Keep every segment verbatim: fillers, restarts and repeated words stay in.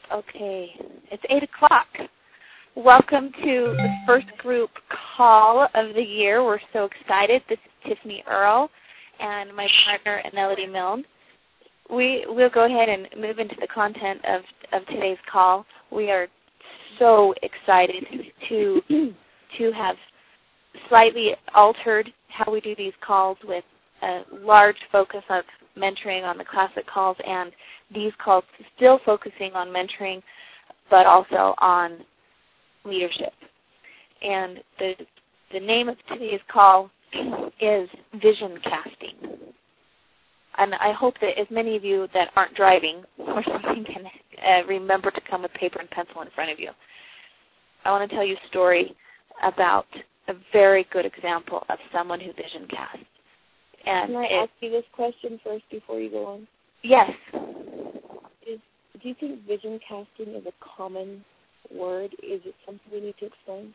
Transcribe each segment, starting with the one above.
Okay, it's eight o'clock. Welcome to the first group call of the year. We're so excited. This is Tiffany Earle and my partner, Melody Milne. We will go ahead and move into the content of, of today's call. We are so excited to to have slightly altered how we do these calls with a large focus of mentoring on the classic calls and these calls still focusing on mentoring but also on leadership. And the the name of today's call is Vision Casting. And I hope that as many of you that aren't driving or something can uh, remember to come with paper and pencil in front of you. I want to tell you a story about a very good example of someone who vision casts. And Can I it, ask you this question first before you go on? Yes. Is, do you think vision casting is a common word? Is it something we need to explain?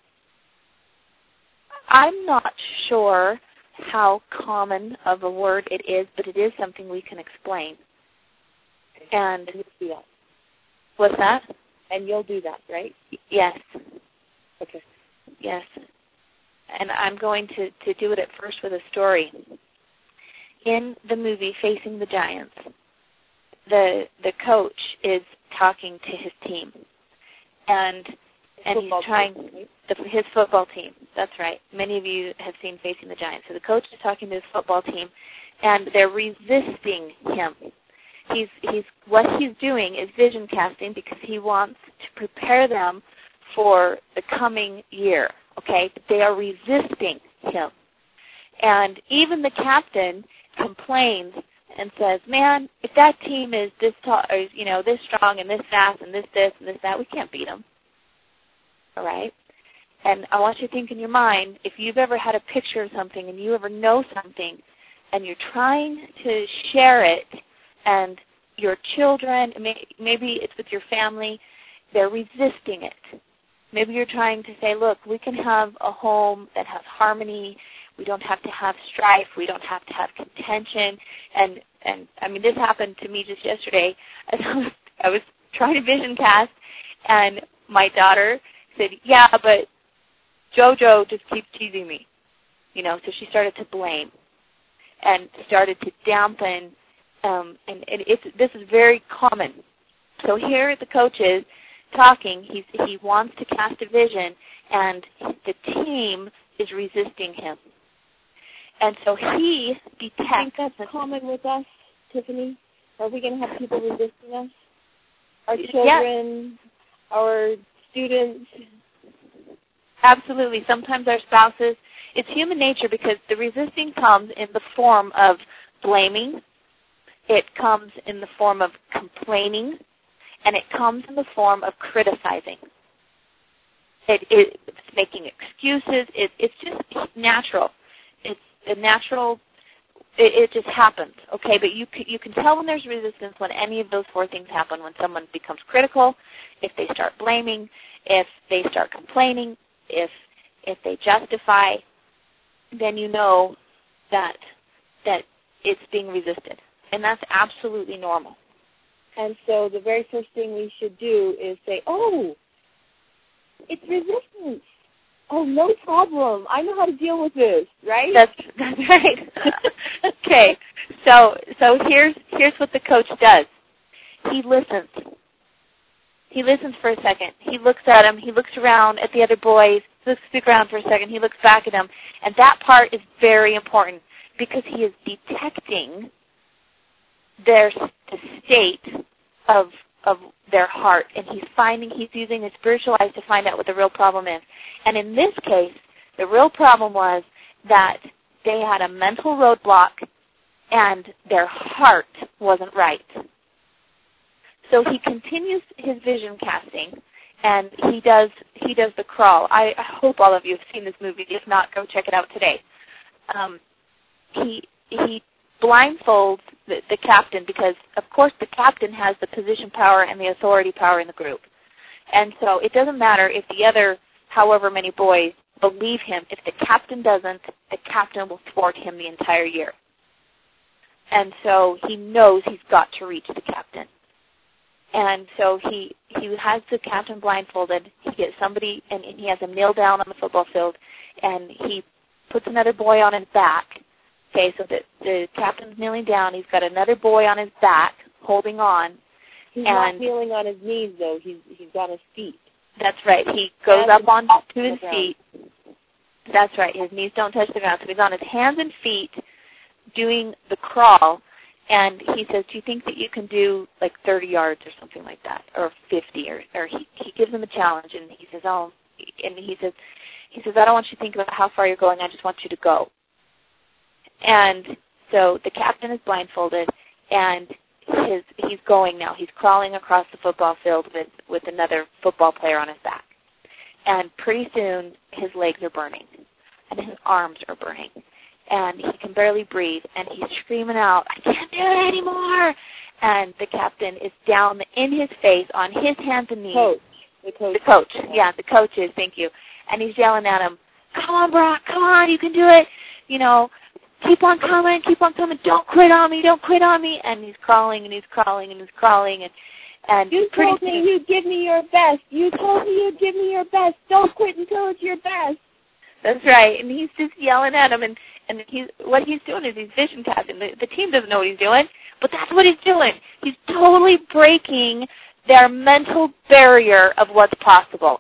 I'm not sure how common of a word it is, but it is something we can explain. Okay. And you'll do that. What's that? And you'll do that, right? Yes. Okay. Yes. And I'm going to, to do it at first with a story. In the movie Facing the Giants, the the coach is talking to his team, and and he's trying the, his football team. That's right. Many of you have seen Facing the Giants. So the coach is talking to his football team, and they're resisting him. He's he's what he's doing is vision casting because he wants to prepare them for the coming year. Okay, but they are resisting him, and even the captain complains and says, "Man, if that team is this tall, or, you know, this strong and this fast and this this and this that, we can't beat them." All right? And I want you to think in your mind, if you've ever had a picture of something and you ever know something and you're trying to share it and your children, maybe it's with your family, they're resisting it. Maybe you're trying to say, look, we can have a home that has harmony. We don't have to have strife. We don't have to have contention. And, and I mean, this happened to me just yesterday. As I was, I was trying to vision cast, and my daughter said, yeah, but JoJo just keeps teasing me. You know, so she started to blame and started to dampen. Um, and and it's, this is very common. So here the coach is talking. He's, he wants to cast a vision, and the team is resisting him. And so he detects. I think that's common with us, Tiffany. Are we going to have people resisting us? Our children, yes. Our students? Absolutely. Sometimes our spouses. It's human nature because the resisting comes in the form of blaming. It comes in the form of complaining. And it comes in the form of criticizing. It, it, it's making excuses. It, it's just natural. It's a natural, it, it just happens, okay? But you you can tell when there's resistance when any of those four things happen, when someone becomes critical, if they start blaming, if they start complaining, if if they justify, then you know that that it's being resisted. And that's absolutely normal. And so the very first thing we should do is say, oh, it's resistance. Oh, no problem. I know how to deal with this, right? That's that's right. Okay. So so here's here's what the coach does. He listens. He listens for a second. He looks at him. He looks around at the other boys. He looks around for a second. He looks back at them. And that part is very important because he is detecting their the state of of their heart, and he's finding he's using his spiritual eyes to find out what the real problem is. And in this case, the real problem was that they had a mental roadblock, and their heart wasn't right. So he continues his vision casting, and he does he does the crawl. I, I hope all of you have seen this movie. If not, go check it out today. Um, he he. blindfolds the, the captain because, of course, the captain has the position power and the authority power in the group. And so it doesn't matter if the other, however many boys, believe him. If the captain doesn't, the captain will thwart him the entire year. And so he knows he's got to reach the captain. And so he he has the captain blindfolded. He gets somebody, and, and he has him kneel down on the football field, and he puts another boy on his back. Okay, so the, the captain's kneeling down. He's got another boy on his back holding on. He's and not kneeling on his knees, though. He's he's on his feet. That's right. He goes Hands up on to his ground. feet. That's right. His knees don't touch the ground. So he's on his hands and feet doing the crawl, and he says, do you think that you can do like thirty yards or something like that, or fifty, or, or he, he gives him a challenge, and he says, oh, and he says, he says, I don't want you to think about how far you're going. I just want you to go. And so the captain is blindfolded, and his he's going now. He's crawling across the football field with, with another football player on his back. And pretty soon his legs are burning, and his arms are burning, and he can barely breathe, and he's screaming out, I can't do it anymore. And the captain is down in his face on his hands and knees. Coach. The coach. The coach. Yeah, the coach is, thank you. And he's yelling at him, come on, Brock, come on, you can do it. You know, keep on coming, keep on coming. Don't quit on me, don't quit on me. And he's crawling and he's crawling and he's crawling. And, and you pretty told me you'd give me your best. You told me you'd give me your best. Don't quit until it's your best. That's right. And he's just yelling at him. And, and he's what he's doing is he's vision casting. The, the team doesn't know what he's doing, but that's what he's doing. He's totally breaking their mental barrier of what's possible.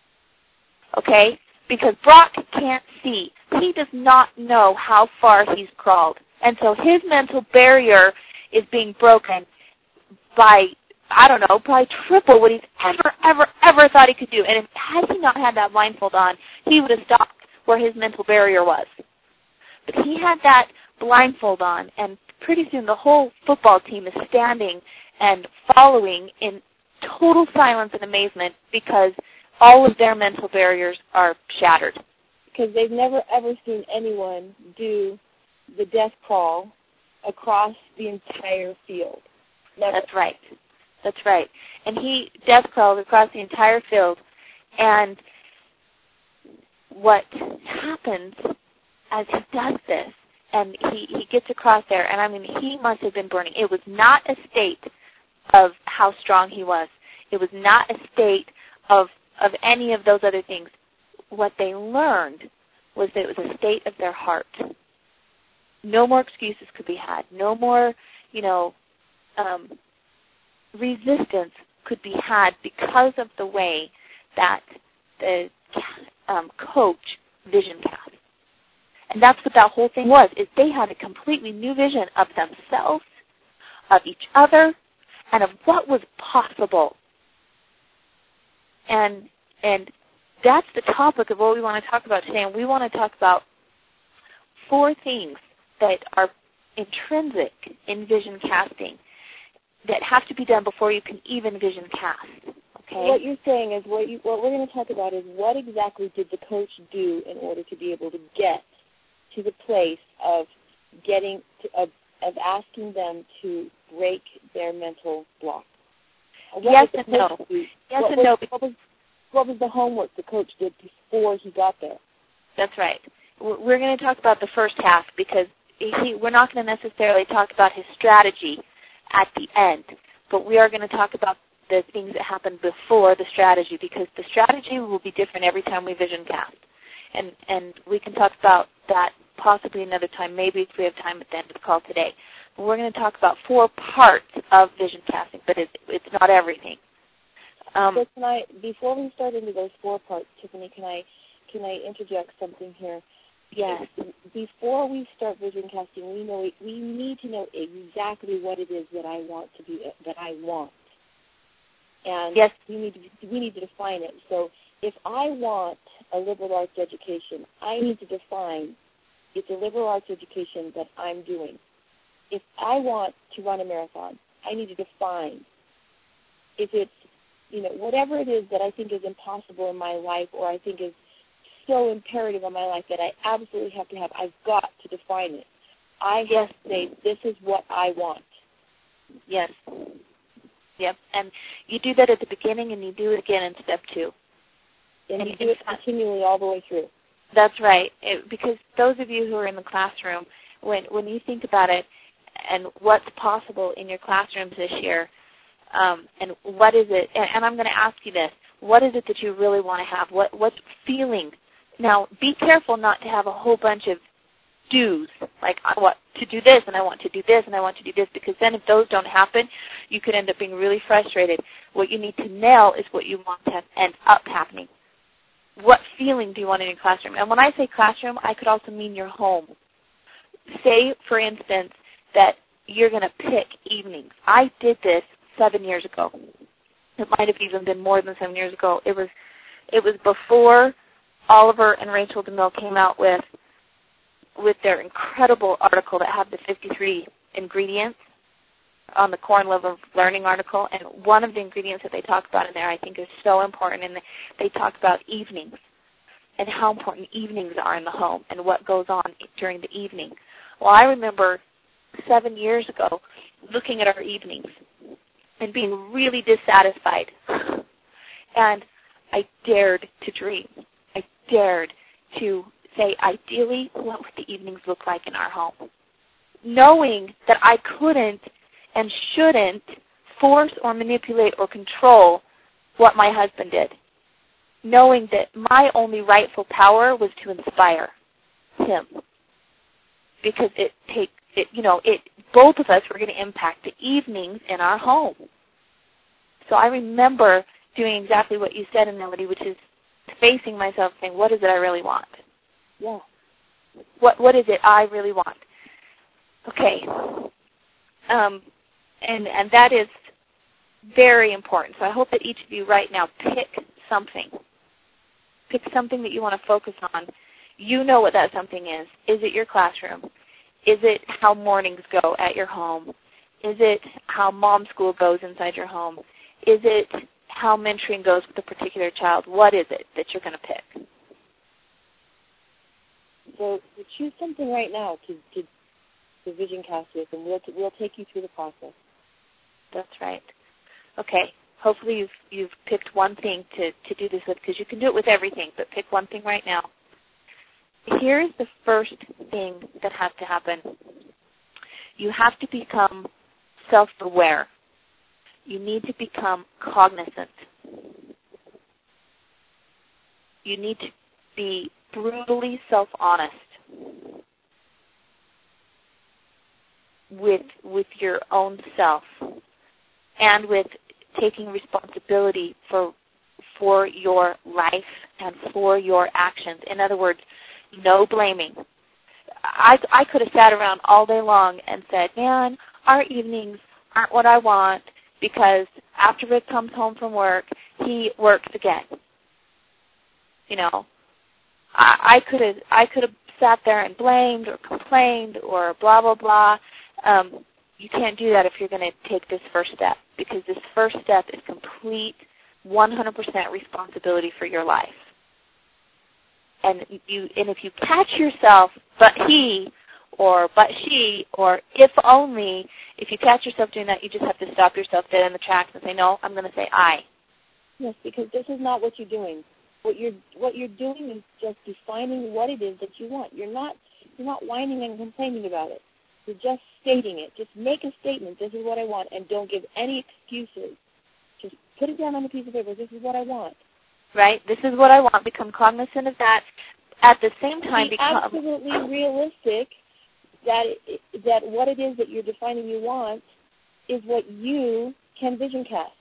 Okay? Because Brock can't see. He does not know how far he's crawled. And so his mental barrier is being broken by, I don't know, probably triple what he's ever, ever, ever thought he could do. And if, had he not had that blindfold on, he would have stopped where his mental barrier was. But he had that blindfold on, and pretty soon the whole football team is standing and following in total silence and amazement because all of their mental barriers are shattered. Because they've never, ever seen anyone do the death crawl across the entire field. Never. That's right. That's right. And he death crawls across the entire field, and what happens as he does this, and he, he gets across there, and I mean, he must have been burning. It was not a state of how strong he was. It was not a state of of any of those other things. What they learned was that it was a state of their heart. No more excuses could be had. No more, you know, um, resistance could be had because of the way that the um, coach vision cast. And that's what that whole thing was, is they had a completely new vision of themselves, of each other, and of what was possible. And and that's the topic of what we want to talk about today. And we want to talk about four things that are intrinsic in vision casting that have to be done before you can even vision cast. Okay? What you're saying is, what, you, what we're going to talk about is what exactly did the coach do in order to be able to get to the place of getting to, of, of asking them to break their mental block. What yes and no. Do? Yes what and was, no. What was, what was the homework the coach did before he got there? That's right. We're going to talk about the first half because he, we're not going to necessarily talk about his strategy at the end, but we are going to talk about the things that happened before the strategy, because the strategy will be different every time we vision cast. And and we can talk about that possibly another time, maybe if we have time at the end of the call today. But we're going to talk about four parts of vision casting, but it's, it's not everything. Um, so can I, before we start into those four parts, Tiffany, can I can I interject something here? Yes. Before we start vision casting, we know we need to know exactly what it is that I want to be that I want, and yes, we need to we need to define it. So if I want a liberal arts education, I need to define it's a liberal arts education that I'm doing. If I want to run a marathon, I need to define if it's, you know, whatever it is that I think is impossible in my life or I think is so imperative in my life that I absolutely have to have, I've got to define it. I yes. have to say, this is what I want. Yes. Yep. And you do that at the beginning and you do it again in step two. And, and you do it continually all the way through. That's right. It, because those of you who are in the classroom, when when you think about it and what's possible in your classrooms this year, Um, and what is it, and, and I'm going to ask you this, what is it that you really want to have? What What feeling? Now, be careful not to have a whole bunch of do's, like I want to do this, and I want to do this, and I want to do this, because then if those don't happen, you could end up being really frustrated. What you need to nail is what you want to have end up happening. What feeling do you want in your classroom? And when I say classroom, I could also mean your home. Say, for instance, that you're going to pick evenings. I did this seven years ago. It might have even been more than seven years ago. It was it was before Oliver and Rachel DeMille came out with with their incredible article that had the fifty-three ingredients on the Core and Love of Learning article. And one of the ingredients that they talk about in there I think is so important. And they talk about evenings and how important evenings are in the home and what goes on during the evening. Well, I remember seven years ago looking at our evenings and being really dissatisfied. And I dared to dream. I dared to say, ideally, what would the evenings look like in our home? Knowing that I couldn't and shouldn't force or manipulate or control what my husband did. Knowing that my only rightful power was to inspire him. Because it takes, it, you know, it, both of us were going to impact the evenings in our home. So I remember doing exactly what you said, Melody, which is facing myself saying, what is it I really want? Yeah. What What is it I really want? Okay. Um, and, and that is very important. So I hope that each of you right now pick something. Pick something that you want to focus on. You know what that something is. Is it your classroom? Is it how mornings go at your home? Is it how mom school goes inside your home? Is it how mentoring goes with a particular child? What is it that you're going to pick? So choose something right now to, to, to vision cast with, and we'll, we'll take you through the process. That's right. Okay. Hopefully you've, you've picked one thing to, to do this with, because you can do it with everything, but pick one thing right now. Here's the first thing that has to happen. You have to become self-aware. You need to become cognizant. You need to be brutally self-honest with with your own self and with taking responsibility for for your life and for your actions. In other words, no blaming. I, I could have sat around all day long and said, man, our evenings aren't what I want because after Rick comes home from work, he works again. You know, I, I could have I could have sat there and blamed or complained or blah, blah, blah. Um, you can't do that if you're going to take this first step, because this first step is complete one hundred percent responsibility for your life. And you, and if you catch yourself, but he, or but she, or if only, if you catch yourself doing that, you just have to stop yourself dead in the tracks and say, no, I'm going to say I. Yes, because this is not what you're doing. What you're what you're doing is just defining what it is that you want. You're not you're not whining and complaining about it. You're just stating it. Just make a statement. This is what I want, and don't give any excuses. Just put it down on a piece of paper. This is what I want. Right? This is what I want. Become cognizant of that. At the same time, be become absolutely realistic that it, that what it is that you're defining you want is what you can vision cast.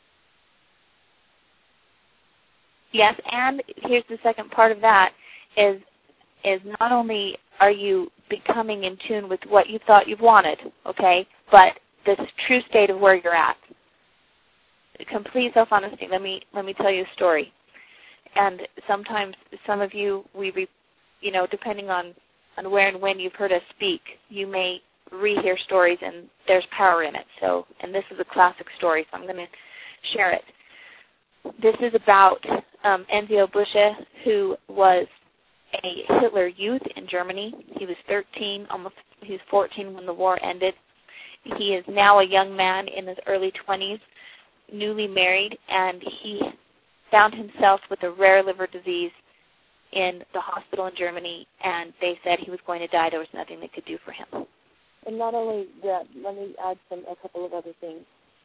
Yes, and here's the second part of that is is not only are you becoming in tune with what you thought you wanted, okay, but the true state of where you're at. Complete self-honesty. Let me let me tell you a story. And sometimes some of you, we, re, you know, depending on, on where and when you've heard us speak, you may rehear stories, and there's power in it. So, and this is a classic story, so I'm going to share it. This is about um, Enzio Busche, who was a Hitler youth in Germany. He was thirteen, almost he was fourteen when the war ended. He is now a young man in his early twenties, newly married, and he found himself with a rare liver disease in the hospital in Germany, and they said he was going to die. There was nothing they could do for him. And not only that, let me add some a couple of other things.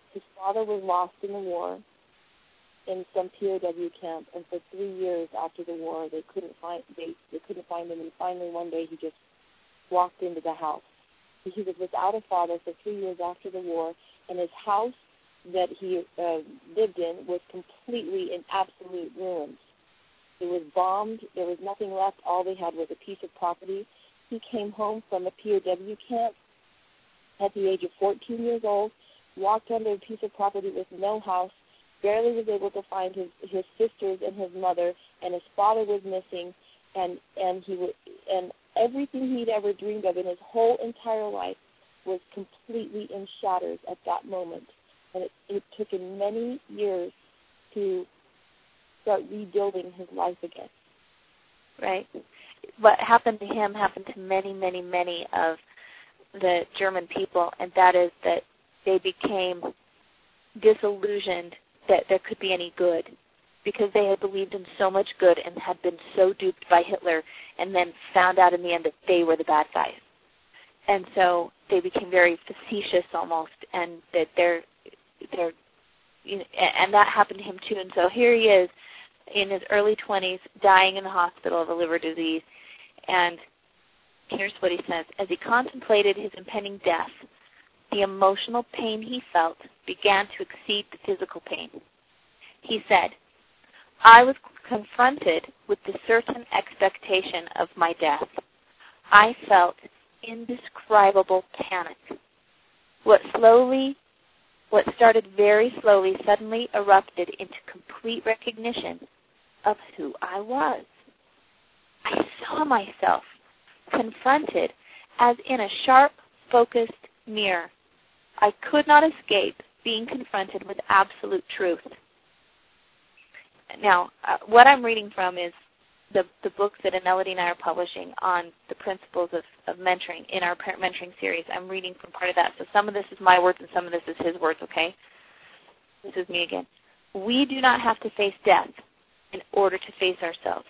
His father was lost in the war in some P O W camp, and for three years after the war, they couldn't find they, they couldn't find him. And finally, one day, he just walked into the house. He was without a father for three years after the war, and his house that he uh, lived in was completely in absolute ruins. It was bombed. There was nothing left. All they had was a piece of property. He came home from a P O W camp at the age of fourteen years old, walked under a piece of property with no house, barely was able to find his, his sisters and his mother, and his father was missing, and and he w- and everything he'd ever dreamed of in his whole entire life was completely in shatters at that moment. And it, it took him many years to start rebuilding his life again. Right. What happened to him happened to many, many, many of the German people, and that is that they became disillusioned that there could be any good because they had believed in so much good and had been so duped by Hitler and then found out in the end that they were the bad guys. And so they became very facetious almost, and that they're, they're you know, and that happened to him too. And so here he is in his early twenties, dying in the hospital of a liver disease. And here's what he says. As he contemplated his impending death, the emotional pain he felt began to exceed the physical pain. He said, I was confronted with the certain expectation of my death. I felt indescribable panic. What slowly, what started very slowly suddenly erupted into complete recognition of who I was. I saw myself confronted as in a sharp, focused mirror. I could not escape being confronted with absolute truth. Now, uh, what I'm reading from is the, the books that Anelody and I are publishing on the principles of, of mentoring in our parent mentoring series. I'm reading from part of that. So some of this is my words and some of this is his words, okay? This is me again. We do not have to face death in order to face ourselves.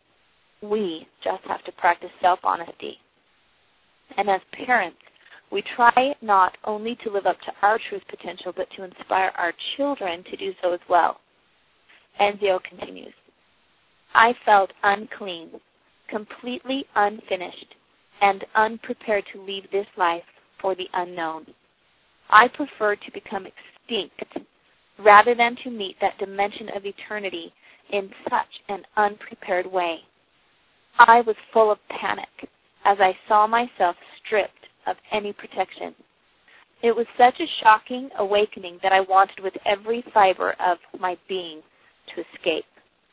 We just have to practice self-honesty. And as parents, we try not only to live up to our truth potential, but to inspire our children to do so as well. Enzio continues, I felt unclean, completely unfinished, and unprepared to leave this life for the unknown. I preferred to become extinct rather than to meet that dimension of eternity in such an unprepared way. I was full of panic as I saw myself stripped of any protection. It was such a shocking awakening that I wanted with every fiber of my being to escape.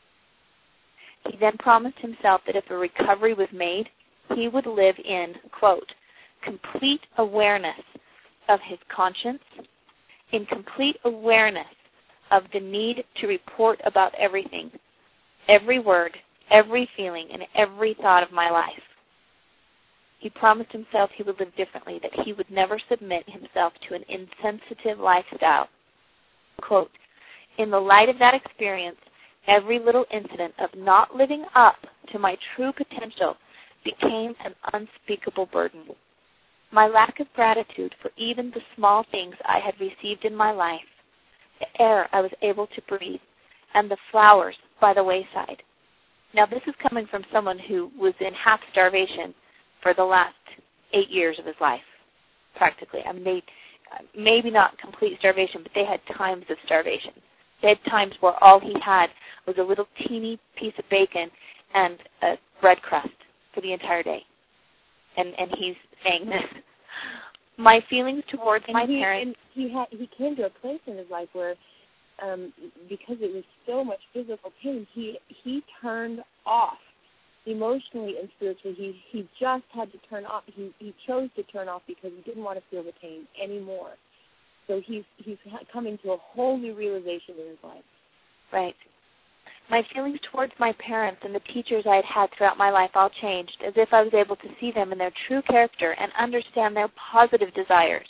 He then promised himself that if a recovery was made, he would live in, quote, complete awareness of his conscience, in complete awareness of the need to report about everything, every word, every feeling, and every thought of my life. He promised himself he would live differently, that he would never submit himself to an insensitive lifestyle. Quote, in the light of that experience, every little incident of not living up to my true potential became an unspeakable burden. My lack of gratitude for even the small things I had received in my life, the air I was able to breathe, and the flowers by the wayside. Now, this is coming from someone who was in half starvation for the last eight years of his life, practically. I mean, they, maybe not complete starvation, but they had times of starvation. They had times where all he had was a little teeny piece of bacon and a bread crust for the entire day. And and he's saying this. My feelings towards and my he, parents... And he, had, he came to a place in his life where, um, because it was so much physical pain, he he turned off. Emotionally and spiritually, he, he just had to turn off. He, he chose to turn off because he didn't want to feel the pain anymore. So he's he's coming to a whole new realization in his life. Right. My feelings towards my parents and the teachers I had had throughout my life all changed, as if I was able to see them in their true character and understand their positive desires.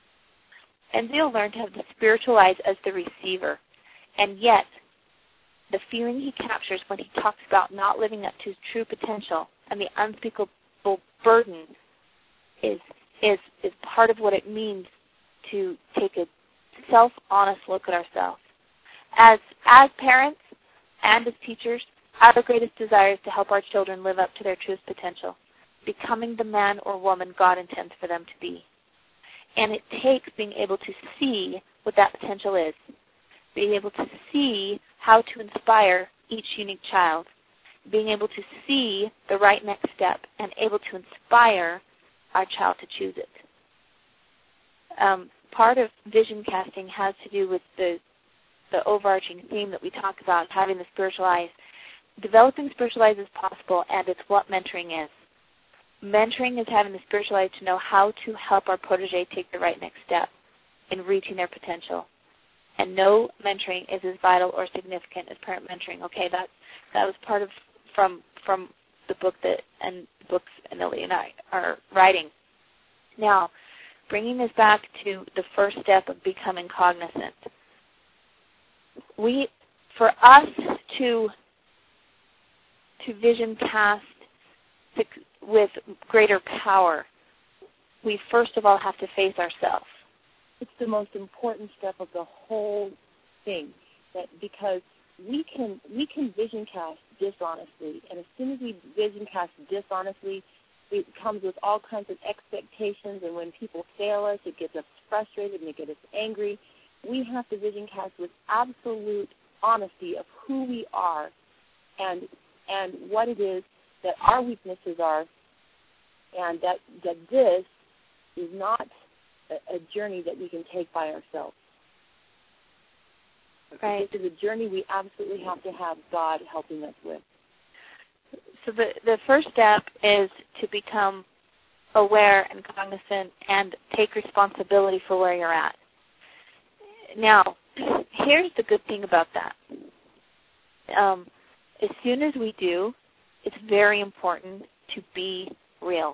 Enzio learned to have the spiritual eyes as the receiver, and yet the feeling he captures when he talks about not living up to his true potential and the unspeakable burden is is is part of what it means to take a self-honest look at ourselves. As as parents and as teachers, our greatest desire is to help our children live up to their truest potential, becoming the man or woman God intends for them to be. And it takes being able to see what that potential is, being able to see how to inspire each unique child, being able to see the right next step, and able to inspire our child to choose it. Um, part of vision casting has to do with the the overarching theme that we talk about, having the spiritual eyes. Developing spiritual eyes is possible, and it's what mentoring is. Mentoring is having the spiritual eyes to know how to help our protege take the right next step in reaching their potential. And no mentoring is as vital or significant as parent mentoring. Okay, that that was part of from from the book that and the books Anili and I are writing. Now, bringing this back to the first step of becoming cognizant. We, for us to to vision cast with greater power, we first of all have to face ourselves. It's the most important step of the whole thing, that because we can we can vision cast dishonestly, and as soon as we vision cast dishonestly, it comes with all kinds of expectations, and when people fail us, it gets us frustrated and it gets us angry. We have to vision cast with absolute honesty of who we are and and what it is that our weaknesses are, and that, that this is not a, a journey that we can take by ourselves. Right. This is a journey we absolutely have to have God helping us with. So the, the first step is to become aware and cognizant and take responsibility for where you're at. Now, here's the good thing about that. Um, as soon as we do, it's very important to be real.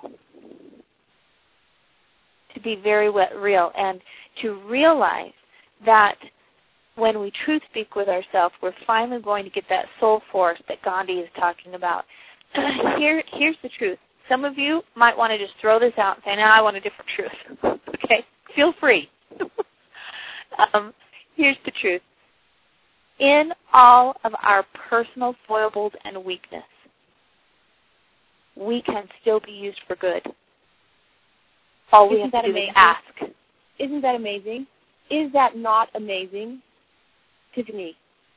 To be very real and to realize that when we truth speak with ourselves, we're finally going to get that soul force that Gandhi is talking about. Here, here's the truth. Some of you might want to just throw this out and say, no, I want a different truth. Okay? Feel free. um, here's the truth. In all of our personal foibles and weakness, we can still be used for good. All we Isn't have to do amazing? is ask. Isn't that amazing? Is that not amazing? Tiffany,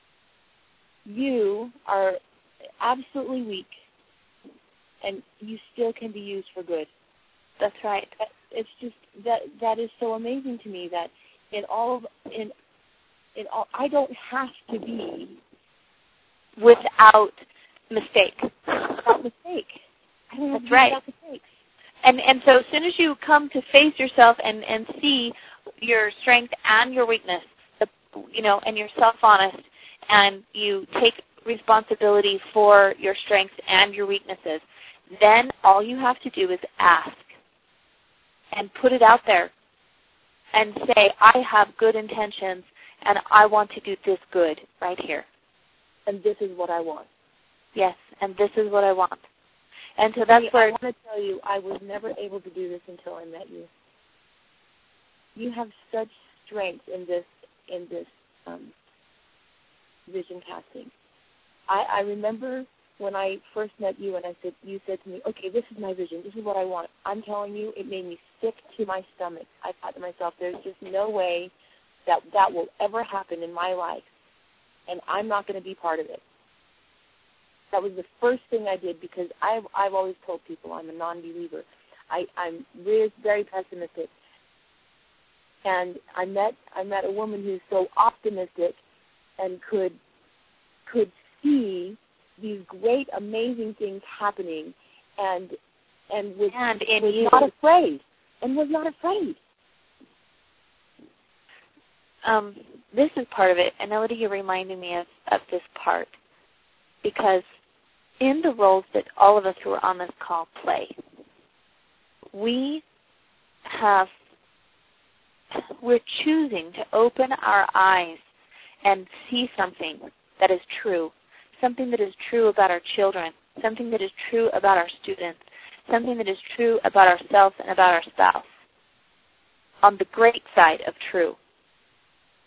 you are absolutely weak, and you still can be used for good. That's right. It's just that that is so amazing to me that in all of in in all I don't have to be without mistake. Without mistake. I don't have That's to be right. without mistakes. And and so as soon as you come to face yourself and, and see your strength and your weakness, the, you know, and you're self-honest, and you take responsibility for your strengths and your weaknesses, then all you have to do is ask and put it out there and say, I have good intentions and I want to do this good right here. And this is what I want. Yes, and this is what I want. And so that's See, where I want to tell you, I was never able to do this until I met you. You have such strength in this in this um, vision casting. I, I remember when I first met you, and I said, you said to me, "Okay, this is my vision. This is what I want." I'm telling you, it made me sick to my stomach. I thought to myself, "There's just no way that that will ever happen in my life, and I'm not going to be part of it." That was the first thing I did, because I've I've always told people I'm a non-believer. I, I'm really very pessimistic. And I met I met a woman who's so optimistic and could could see these great, amazing things happening, and and was, and in was you. not afraid, and was not afraid. Um, this is part of it, and Elodie, you're reminding me of, of this part, because in the roles that all of us who are on this call play, we have, we're choosing to open our eyes and see something that is true, something that is true about our children, something that is true about our students, something that is true about ourselves and about our spouse, on the great side of true.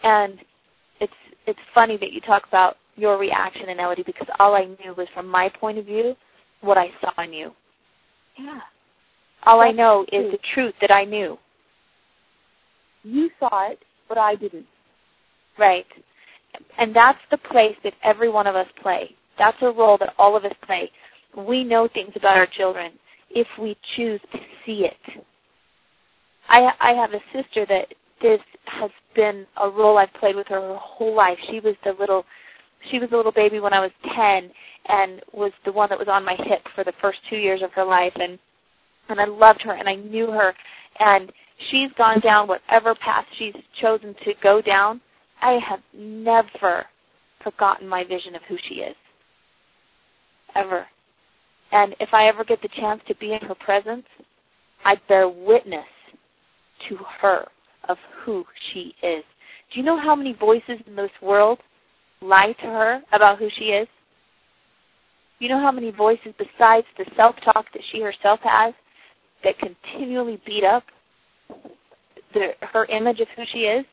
And it's it's funny that you talk about your reaction in Elodie, because all I knew was from my point of view what I saw in you. Yeah. All That's I know true. is the truth that I knew. You saw it, but I didn't. Right. And that's the place that every one of us play. That's a role that all of us play. We know things about our children if we choose to see it. I I have a sister that this has been a role I've played with her her whole life. She was the little she was a little baby when I was ten, and was the one that was on my hip for the first two years of her life, and and I loved her and I knew her, and she's gone down whatever path she's chosen to go down. I have never forgotten my vision of who she is, ever. And if I ever get the chance to be in her presence, I bear witness to her of who she is. Do you know how many voices in this world lie to her about who she is? You know how many voices besides the self-talk that she herself has that continually beat up the, her image of who she is?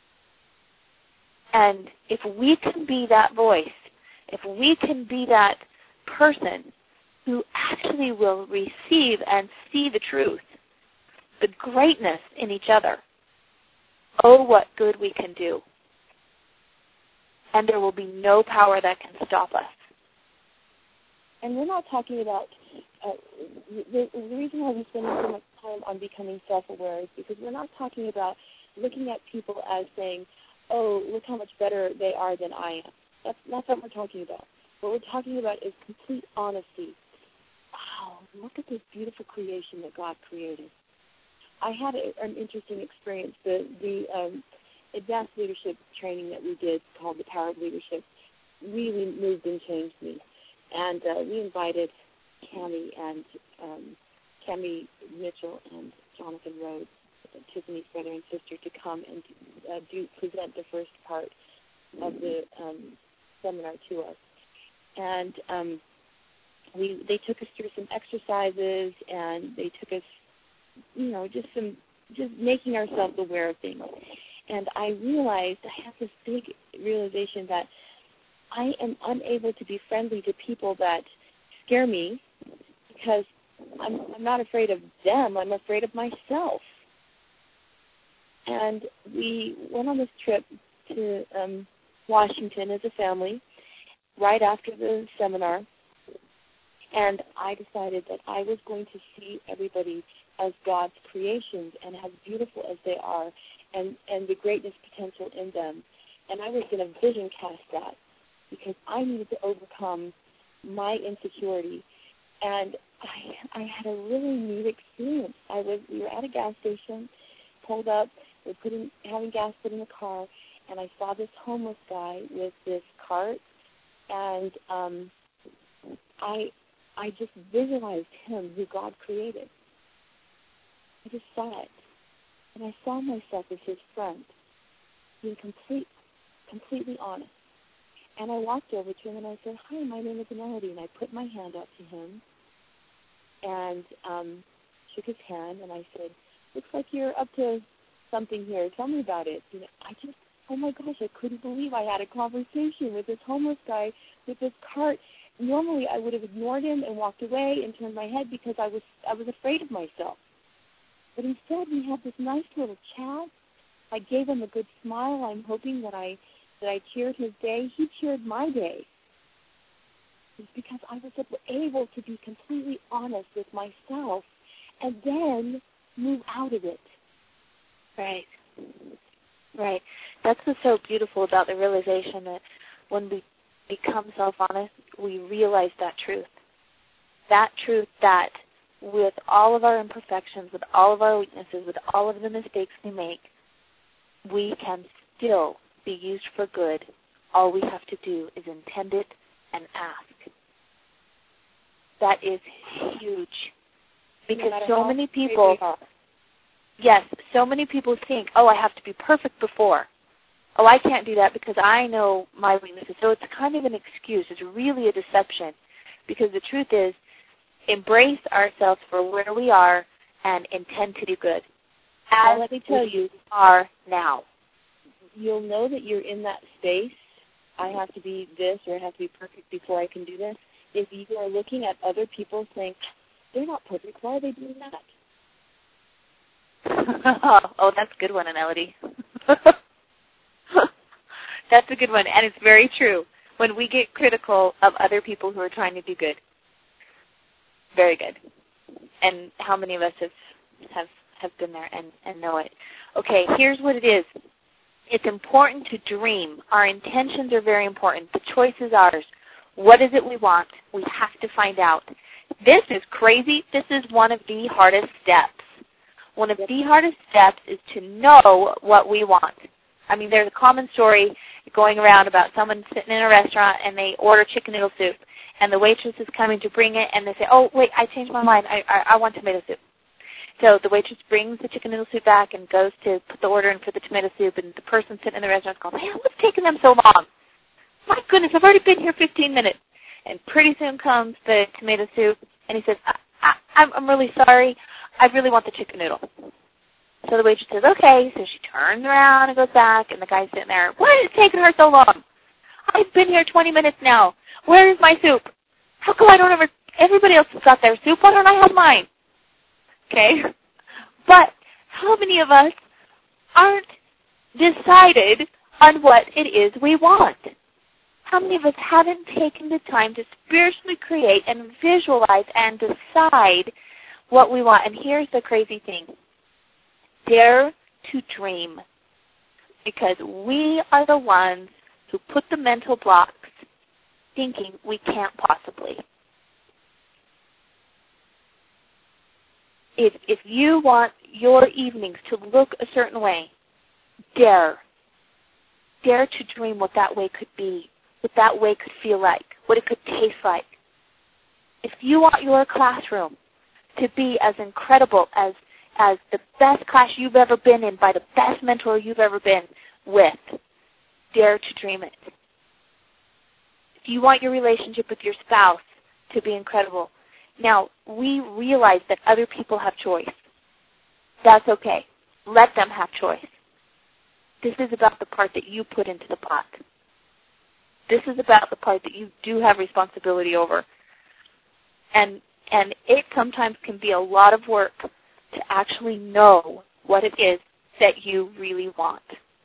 And if we can be that voice, if we can be that person who actually will receive and see the truth, the greatness in each other, oh, what good we can do. And there will be no power that can stop us. And we're not talking about, uh, the, the reason why we spend so much time on becoming self-aware is because we're not talking about looking at people as saying, oh, look how much better they are than I am. That's not what we're talking about. What we're talking about is complete honesty. Wow, look at this beautiful creation that God created. I had a, an interesting experience. The, the um, advanced leadership training that we did called The Power of Leadership really moved and changed me. And uh, we invited Cammie and um, Cammie Mitchell and Jonathan Rhodes, Tiffany's brother and sister, to come and uh, do present the first part of the um, seminar to us. And um, we they took us through some exercises, and they took us, you know, just some just making ourselves aware of things. And I realized, I have this big realization that I am unable to be friendly to people that scare me because I'm, I'm not afraid of them. I'm afraid of myself. And we went on this trip to um, Washington as a family right after the seminar, and I decided that I was going to see everybody as God's creations and as beautiful as they are, and, and the greatness potential in them. And I was going to vision cast that because I needed to overcome my insecurity. And I, I had a really neat experience. I was we were at a gas station, pulled up, we're putting having gas put in the car, and I saw this homeless guy with this cart, and um, I I just visualized him who God created. I just saw it, and I saw myself as his friend, being complete, completely honest. And I walked over to him and I said, "Hi, my name is Melody," and I put my hand up to him and um, shook his hand, and I said, "Looks like you're up to something here. Tell me about it." You know, I just, oh my gosh, I couldn't believe I had a conversation with this homeless guy with this cart. Normally, I would have ignored him and walked away and turned my head because I was I was afraid of myself. But instead, we had this nice little chat. I gave him a good smile. I'm hoping that I that I cheered his day. He cheered my day. It's because I was able to be completely honest with myself and then move out of it. Right. Right. That's what's so beautiful about the realization that when we become self-honest, we realize that truth. That truth that with all of our imperfections, with all of our weaknesses, with all of the mistakes we make, we can still be used for good. All we have to do is intend it and ask. That is huge. Because no so many people, yes, so many people think, oh, I have to be perfect before. Oh, I can't do that because I know my weaknesses. So it's kind of an excuse. It's really a deception. Because the truth is, embrace ourselves for where we are and intend to do good. As well, let me tell you, are now. you'll know that you're in that space. I have to be this or I have to be perfect before I can do this. If you are looking at other people saying, they're not perfect, why are they doing that? Oh, that's a good one, Anelity. That's a good one, and it's very true. When we get critical of other people who are trying to do good, very good. And how many of us have have, have been there and, and know it? Okay, here's what it is. It's important to dream. Our intentions are very important. The choice is ours. What is it we want? We have to find out. This is crazy. This is one of the hardest steps. One of the hardest steps is to know what we want. I mean, there's a common story going around about someone sitting in a restaurant and they order chicken noodle soup, and the waitress is coming to bring it, and they say, oh, wait, I changed my mind. I, I, I want tomato soup. So the waitress brings the chicken noodle soup back and goes to put the order in for the tomato soup, and the person sitting in the restaurant is going, man, what's taking them so long? My goodness, I've already been here fifteen minutes. And pretty soon comes the tomato soup, and he says, I, I, I'm, I'm really sorry. I really want the chicken noodle. So the waitress says, okay. So she turns around and goes back, and the guy's sitting there, why is it taking her so long? I've been here twenty minutes now. Where is my soup? How come I don't ever, everybody else has got their soup. Why don't I have mine? Okay. But how many of us aren't decided on what it is we want? How many of us haven't taken the time to spiritually create and visualize and decide what we want? And here's the crazy thing. Dare to dream, because we are the ones who put the mental blocks thinking we can't possibly. If, if you want your evenings to look a certain way, dare. Dare to dream what that way could be, what that way could feel like, what it could taste like. If you want your classroom to be as incredible as as the best class you've ever been in by the best mentor you've ever been with, dare to dream it. If you want your relationship with your spouse to be incredible, now we realize that other people have choice. That's okay. Let them have choice. This is about the part that you put into the pot. This is about the part that you do have responsibility over. And and it sometimes can be a lot of work to actually know what it is that you really want.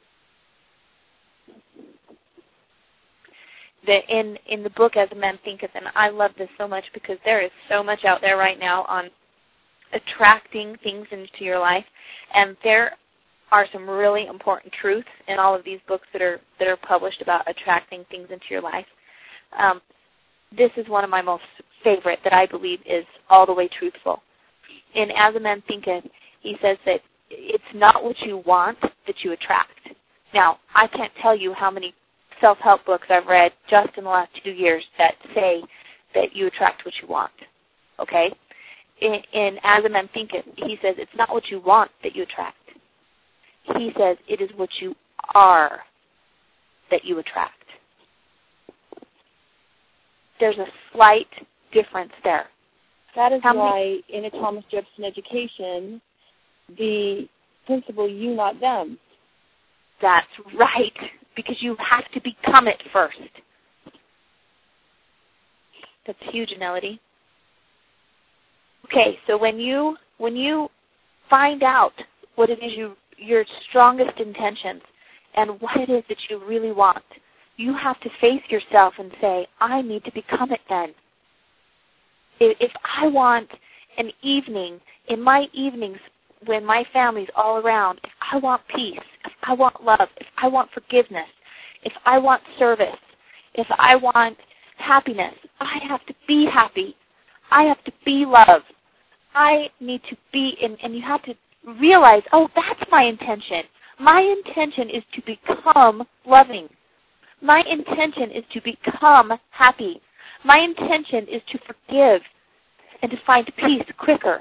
The, in, in the book, As a Man Thinketh, and I love this so much because there is so much out there right now on attracting things into your life, and there are some really important truths in all of these books that are that are published about attracting things into your life. Um, this is one of my most favorite that I believe is all the way truthful. In As a Man Thinketh, he says that it's not what you want that you attract. Now, I can't tell you how many self-help books I've read just in the last two years that say that you attract what you want, okay? In, in As a Man Thinketh, he says it's not what you want that you attract. He says it is what you are that you attract. There's a slight difference there. That is How why many, in a Thomas Jefferson education, the principle, you, not them. That's right, because you have to become it first. That's huge, Melody. Okay, so when you when you find out what it is you your strongest intentions and what it is that you really want, you have to face yourself and say, I need to become it then. If I want an evening, in my evenings when my family's all around, if I want peace, if I want love, if I want forgiveness, if I want service, if I want happiness, I have to be happy. I have to be love. I need to be, and, and you have to realize, oh, that's my intention. My intention is to become loving. My intention is to become happy. My intention is to forgive and to find peace quicker.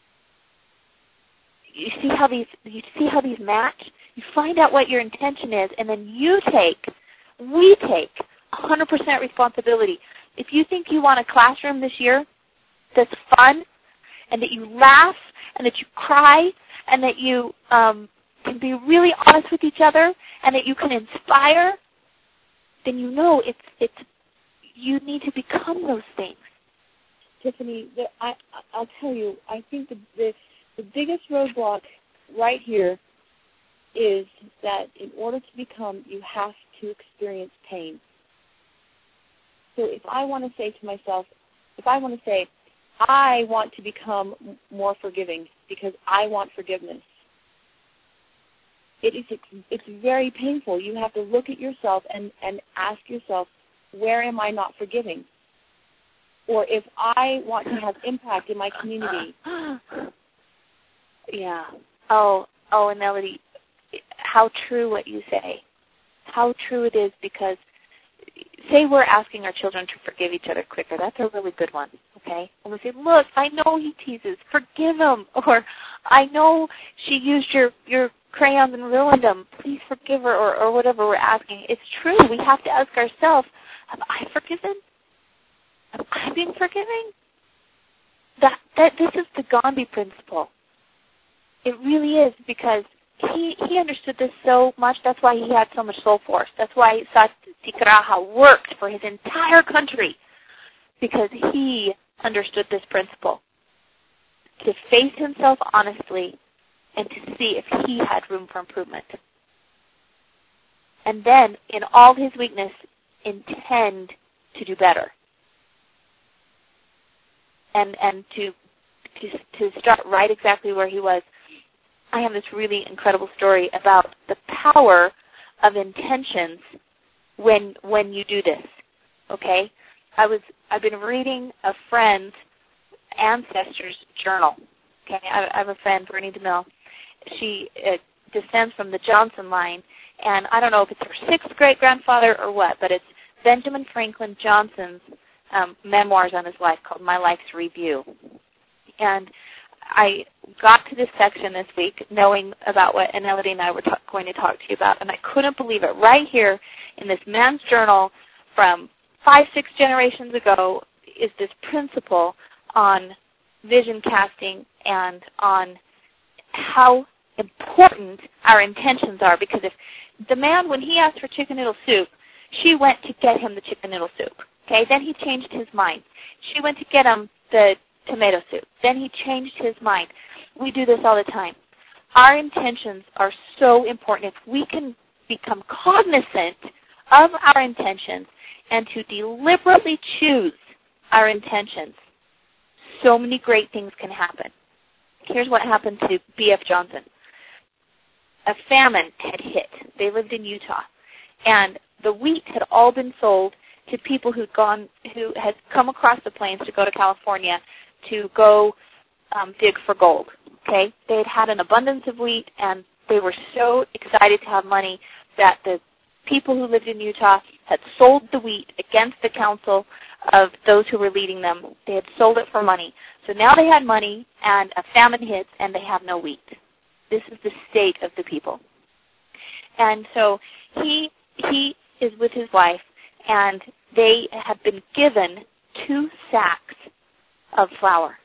You see how these you see how these match? You find out what your intention is, and then you take, we take one hundred percent responsibility. If you think you want a classroom this year that's fun and that you laugh and that you cry and that you um, can be really honest with each other and that you can inspire, then you know it's it's you need to become those things. Tiffany, the, I I'll tell you, I think the, the the biggest roadblock right here is that in order to become, you have to experience pain. So if I want to say to myself, if I want to say, I want to become more forgiving because I want forgiveness, it is it's very painful. You have to look at yourself and, and ask yourself, where am I not forgiving? Or if I want to have impact in my community. Yeah. Oh, oh, and Melody, how true what you say. How true it is, because say we're asking our children to forgive each other quicker. That's a really good one, okay? And we say, look, I know he teases. Forgive him. Or I know she used your, your crayons and ruined them. Please forgive her, or, or whatever we're asking. It's true. We have to ask ourselves, have I forgiven? Am I being forgiving? That, that this is the Gandhi principle. It really is, because he he understood this so much. That's why he had so much soul force. That's why Satyagraha worked for his entire country, because he understood this principle. To face himself honestly and to see if he had room for improvement. And then, in all his weakness, intend to do better. And and to to to start right exactly where he was. I have this really incredible story about the power of intentions when when you do this. Okay, I was I've been reading a friend's ancestors' journal. Okay, I, I have a friend, Bernie DeMille. She uh, descends from the Johnson line, and I don't know if it's her sixth great grandfather or what, but it's Benjamin Franklin Johnson's um, memoirs on his life called My Life's Review. And I got to this section this week knowing about what Melody and I were ta- going to talk to you about, and I couldn't believe it. Right here in this man's journal from five, six generations ago is this principle on vision casting and on how important our intentions are. Because if the man, when he asked for chicken noodle soup, she went to get him the chicken noodle soup. Okay, then he changed his mind. She went to get him the tomato soup. Then he changed his mind. We do this all the time. Our intentions are so important. If we can become cognizant of our intentions and to deliberately choose our intentions, so many great things can happen. Here's what happened to B F Johnson. A famine had hit. They lived in Utah. And the wheat had all been sold to people who'd gone, who had come across the plains to go to California to go um, dig for gold. Okay, they had had an abundance of wheat, and they were so excited to have money that the people who lived in Utah had sold the wheat against the counsel of those who were leading them. They had sold it for money. So now they had money, and a famine hits, and they have no wheat. This is the state of the people. And so he he is with his wife, and they have been given two sacks of flour.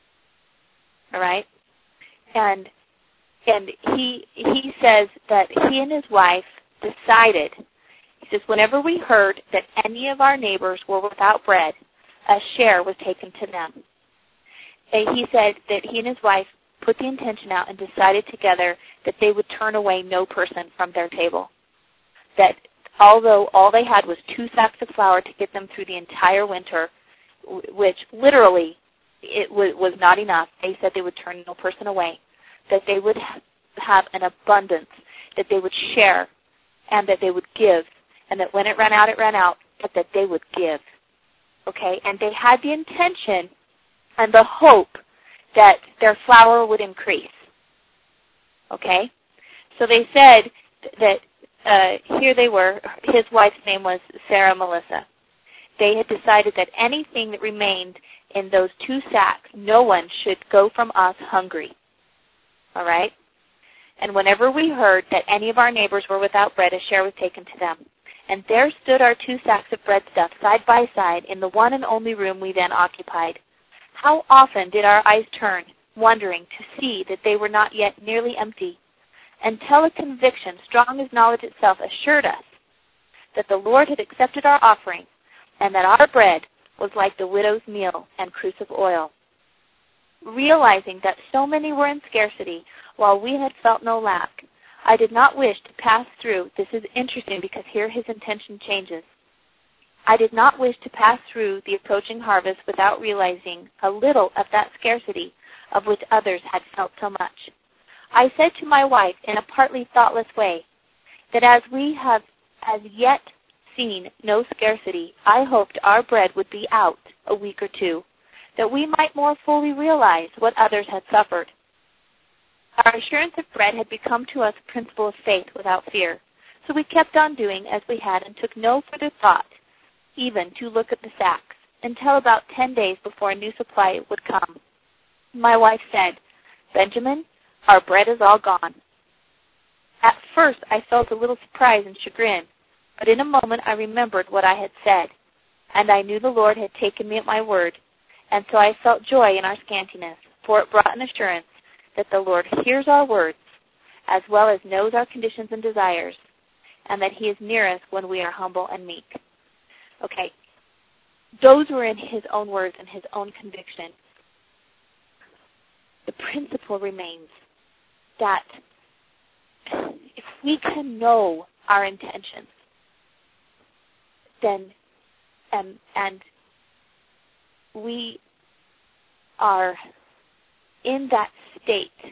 All right? And and he he says that he and his wife decided, he says, whenever we heard that any of our neighbors were without bread, a share was taken to them. And he said that he and his wife put the intention out and decided together that they would turn away no person from their table. That although all they had was two sacks of flour to get them through the entire winter, which literally it was, was not enough, they said they would turn no person away, that they would have an abundance, that they would share, and that they would give, and that when it ran out, it ran out, but that they would give. Okay? And they had the intention and the hope that their flour would increase. Okay? So they said that uh, here they were. His wife's name was Sarah Melissa. They had decided that anything that remained in those two sacks, no one should go from us hungry. All right? And whenever we heard that any of our neighbors were without bread, a share was taken to them. And there stood our two sacks of bread stuffed side by side in the one and only room we then occupied. How often did our eyes turn, wondering to see that they were not yet nearly empty? until a conviction, strong as knowledge itself, assured us that the Lord had accepted our offering and that our bread was like the widow's meal and cruse of oil. Realizing that so many were in scarcity while we had felt no lack, I did not wish to pass through. This is interesting because here his intention changes. I did not wish to pass through the approaching harvest without realizing a little of that scarcity of which others had felt so much. I said to my wife in a partly thoughtless way that as we have as yet seen no scarcity, I hoped our bread would be out a week or two, that we might more fully realize what others had suffered. Our assurance of bread had become to us a principle of faith without fear, so we kept on doing as we had and took no further thought even to look at the sacks until about ten days before a new supply would come. My wife said, "Benjamin, our bread is all gone." At first I felt a little surprise and chagrin, but in a moment I remembered what I had said, and I knew the Lord had taken me at my word, and so I felt joy in our scantiness, for it brought an assurance that the Lord hears our words as well as knows our conditions and desires, and that he is near us when we are humble and meek. Okay, those were in his own words and his own conviction. The principle remains that if we can know our intentions, then and, and we are in that state,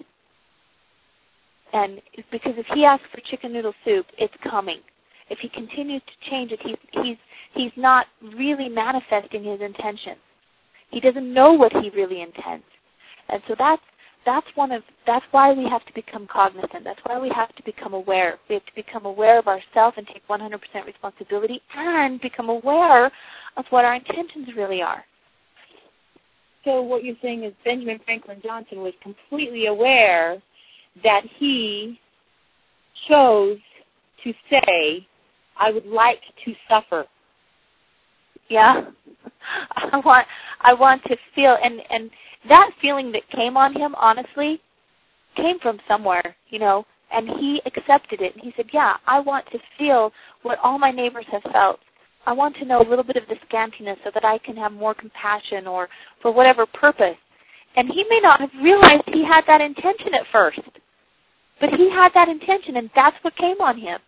and because if he asks for chicken noodle soup, it's coming. If he continues to change it, he's he's he's not really manifesting his intentions. He doesn't know what he really intends, and so that's that's one of that's why we have to become cognizant. That's why we have to become aware. We have to become aware of ourselves and take one hundred percent responsibility, and become aware of what our intentions really are. So what you're saying is Benjamin Franklin Johnson was completely aware that he chose to say, "I would like to suffer." Yeah, I want I want to feel, and and that feeling that came on him, honestly, came from somewhere, you know, and he accepted it. And he said, "Yeah, I want to feel what all my neighbors have felt. I want to know a little bit of the scantiness so that I can have more compassion or for whatever purpose." And he may not have realized he had that intention at first, but he had that intention, and that's what came on him.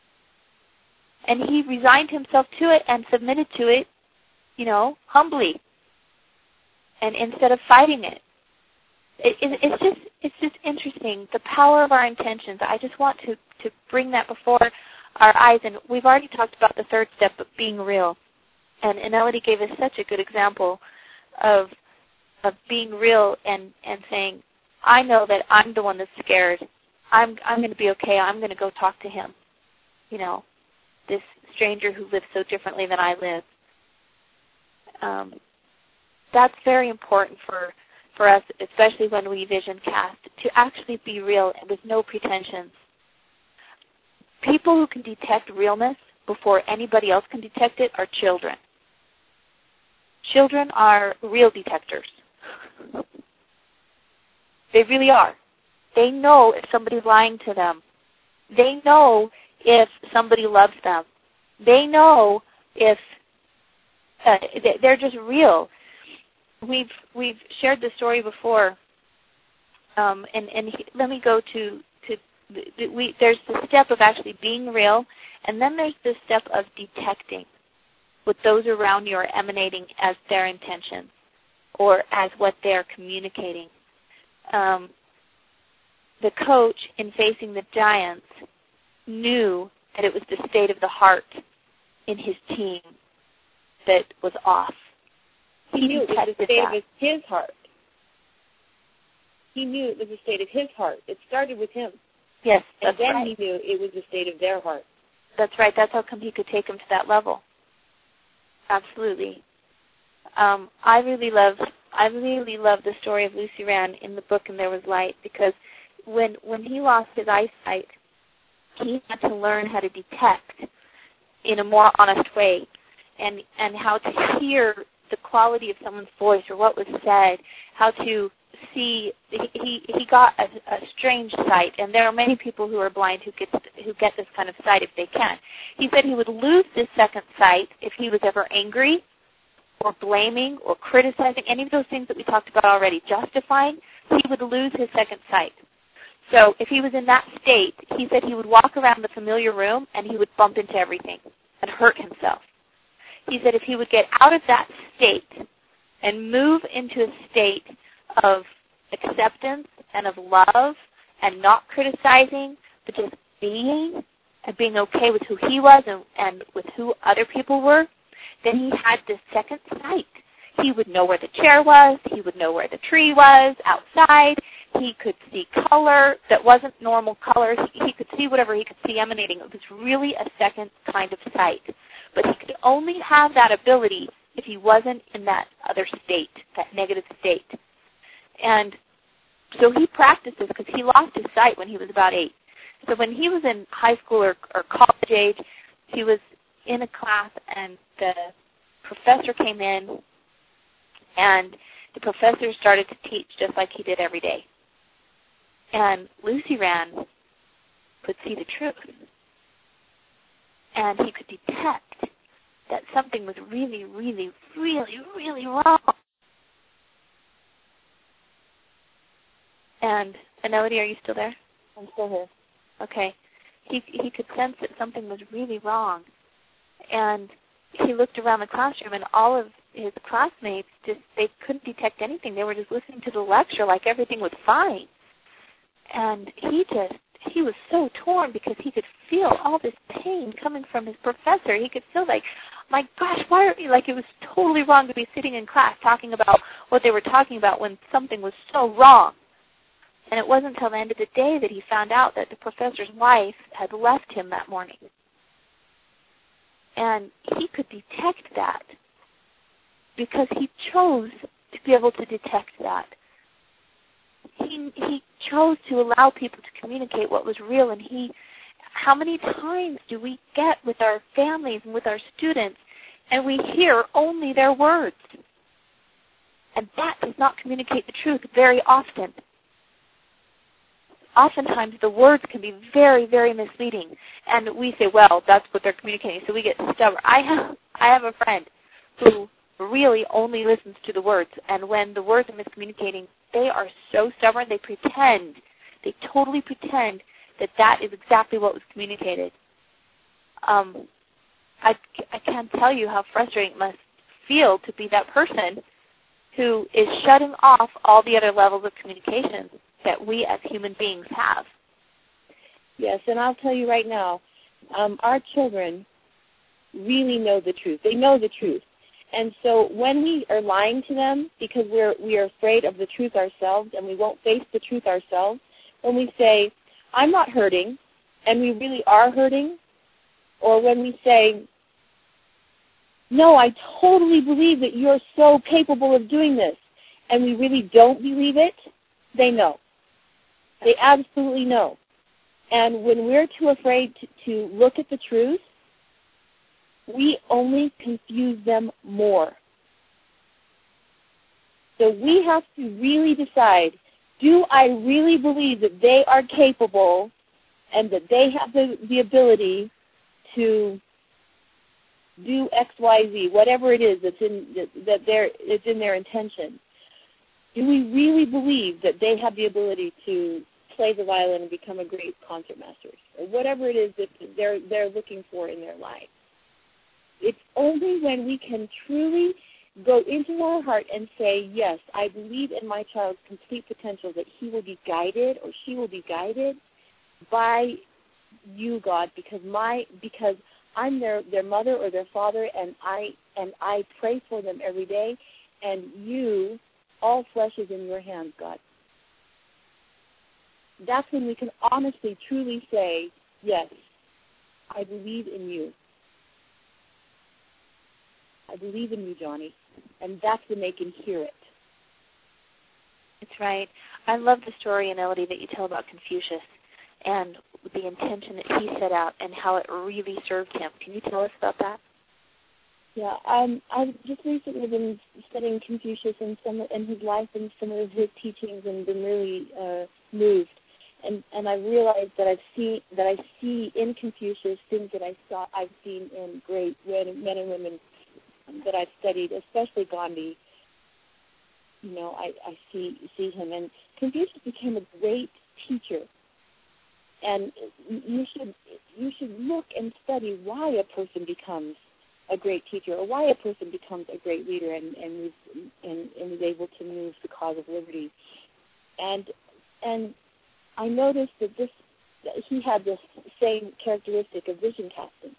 And he resigned himself to it and submitted to it, you know, humbly, and instead of fighting it. It, it. It's just it's just interesting, the power of our intentions. I just want to, to bring that before our eyes, and we've already talked about the third step of being real, and, and Elodie gave us such a good example of of being real and, and saying, I know that I'm the one that's scared. I'm I'm going to be okay. I'm going to go talk to him, you know, this stranger who lives so differently than I live. Um, that's very important for for us, especially when we vision cast, to actually be real with no pretensions. People who can detect realness before anybody else can detect it are children. Children are real detectors. They really are. They know if somebody's lying to them. They know if somebody loves them. They know if uh, they're just real. We've we've shared the story before, um, and and he, let me go to to the, the, we. There's the step of actually being real, and then there's the step of detecting what those around you are emanating as their intentions or as what they're communicating. Um, the coach, in facing the Giants, knew that it was the state of the heart in his team that was off. He knew it was the state of his heart. He knew it was the state of his heart. It started with him. Yes, and then right. he knew it was the state of their heart. That's right. That's how come he could take them to that level. Absolutely. Um, I really love, I really love the story of Lucy Rand in the book "And There Was Light," because when when he lost his eyesight, he had to learn how to detect in a more honest way, and and how to hear the quality of someone's voice or what was said, how to see, he he got a, a strange sight, and there are many people who are blind who get who get this kind of sight if they can. He said he would lose this second sight if he was ever angry or blaming or criticizing, any of those things that we talked about already, justifying, he would lose his second sight. So if he was in that state, he said he would walk around the familiar room and he would bump into everything and hurt himself. He said if he would get out of that state and move into a state of acceptance and of love and not criticizing, but just being and being okay with who he was and, and with who other people were, then he had this second sight. He would know where the chair was. He would know where the tree was outside. He could see color that wasn't normal color. He, he could see whatever he could see emanating. It was really a second kind of sight. But he could only have that ability if he wasn't in that other state, that negative state. And so he practiced this because he lost his sight when he was about eight. So when he was in high school or, or college age, he was in a class and the professor came in and the professor started to teach just like he did every day. And Lucy Rand could see the truth. And he could detect that something was really, really, really, really wrong. And, Melody, are you still there? I'm still here. Okay. He he could sense that something was really wrong. And he looked around the classroom, and all of his classmates, just they couldn't detect anything. They were just listening to the lecture like everything was fine. And he just, he was so torn because he could feel all this pain coming from his professor. He could feel like, my gosh, why are you, like it was totally wrong to be sitting in class talking about what they were talking about when something was so wrong. And it wasn't until the end of the day that he found out that the professor's wife had left him that morning. And he could detect that because he chose to be able to detect that. He he chose to allow people to communicate what was real. And he, how many times do we get with our families and with our students and we hear only their words? And that does not communicate the truth very often. Oftentimes the words can be very, very misleading. And we say, well, that's what they're communicating, so we get stubborn. I have I have a friend who really only listens to the words, and when the words are miscommunicating, they are so stubborn, they pretend, they totally pretend that that is exactly what was communicated. Um, I, I can't tell you how frustrating it must feel to be that person who is shutting off all the other levels of communication that we as human beings have. Yes, and I'll tell you right now, um, our children really know the truth. They know the truth. And so when we are lying to them because we're we are afraid of the truth ourselves and we won't face the truth ourselves, when we say, I'm not hurting, and we really are hurting, or when we say, no, I totally believe that you're so capable of doing this, and we really don't believe it, they know. They absolutely know. And when we're too afraid to, to look at the truth, we only confuse them more. So we have to really decide, do I really believe that they are capable and that they have the, the ability to do X, Y, Z, whatever it is that's in that, that they're, it's in their intention? Do we really believe that they have the ability to play the violin and become a great concert master, or whatever it is that they're they're looking for in their life? It's only when we can truly go into our heart and say, yes, I believe in my child's complete potential, that he will be guided or she will be guided by you, God, because my because I'm their, their mother or their father, and I and I pray for them every day, and you, all flesh is in your hands, God. That's when we can honestly, truly say, yes, I believe in you. I believe in you, Johnny. And that's when they can hear it. That's right. I love the story, Melody, that you tell about Confucius and the intention that he set out and how it really served him. Can you tell us about that? Yeah, um, I've just recently been studying Confucius and some and his life and some of his teachings, and been really uh, moved. And and I realized that I've seen that I see in Confucius things that I saw I've seen in great men, men and women that I've studied, especially Gandhi. You know, I, I see see him, and Confucius became a great teacher. And you should you should look and study why a person becomes a great teacher, or why a person becomes a great leader and and moves, and, and is able to move the cause of liberty. And and I noticed that this that he had this same characteristic of vision casting.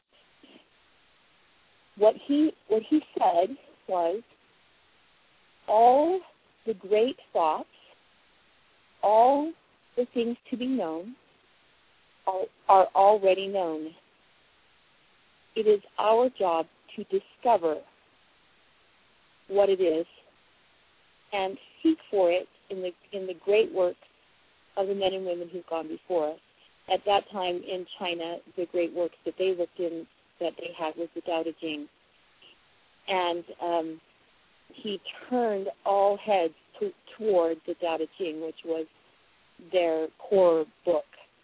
What he what he said was, all the great thoughts, all the things to be known, are, are already known. It is our job to discover what it is and seek for it in the in the great works of the men and women who've gone before us. At that time in China, the great works that they looked in that they had was the Tao Te Ching. And um, he turned all heads to, toward the Tao Te Ching, which was their core book.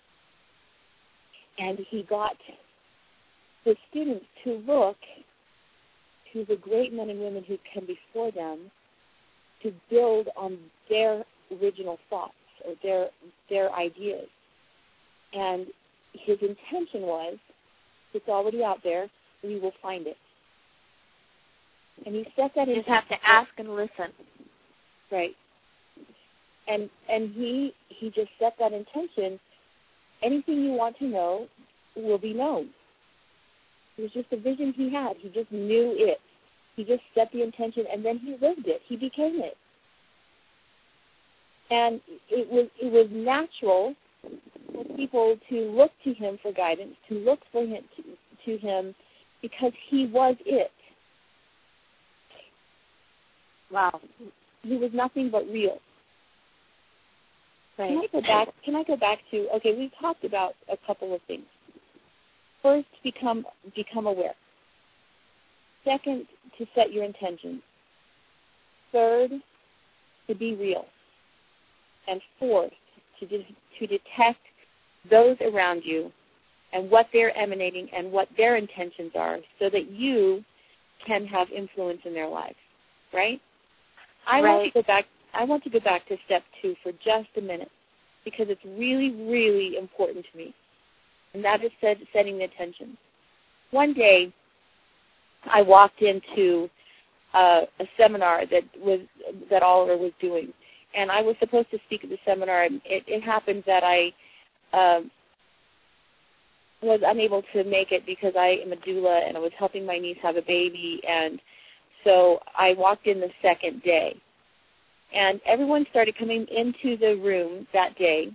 And he got the students to look to the great men and women who came before them to build on their original thoughts or their their ideas. And his intention was, it's already out there, we will find it. And he set that in. You just have to ask and listen. Right. And and he he just set that intention. Anything you want to know will be known. It was just a vision he had. He just knew it. He just set the intention, and then he lived it. He became it. And it was it was natural for people to look to him for guidance, to look for him to, to him, because he was it. Wow. He was nothing but real. Right. Can I go back? Can I go back to? Okay, we've talked about a couple of things. First, become become aware. Second, to set your intentions. Third, to be real. And fourth, to de- to detect those around you and what they're emanating and what their intentions are, so that you can have influence in their lives. Right? I right. want to go back. I want to go back to step two for just a minute, because it's really, really important to me, and that is set, setting the intention. One day, I walked into uh, a seminar that was that Oliver was doing, and I was supposed to speak at the seminar. And it, it happened that I um, was unable to make it because I am a doula, and I was helping my niece have a baby, and so I walked in the second day. And everyone started coming into the room that day,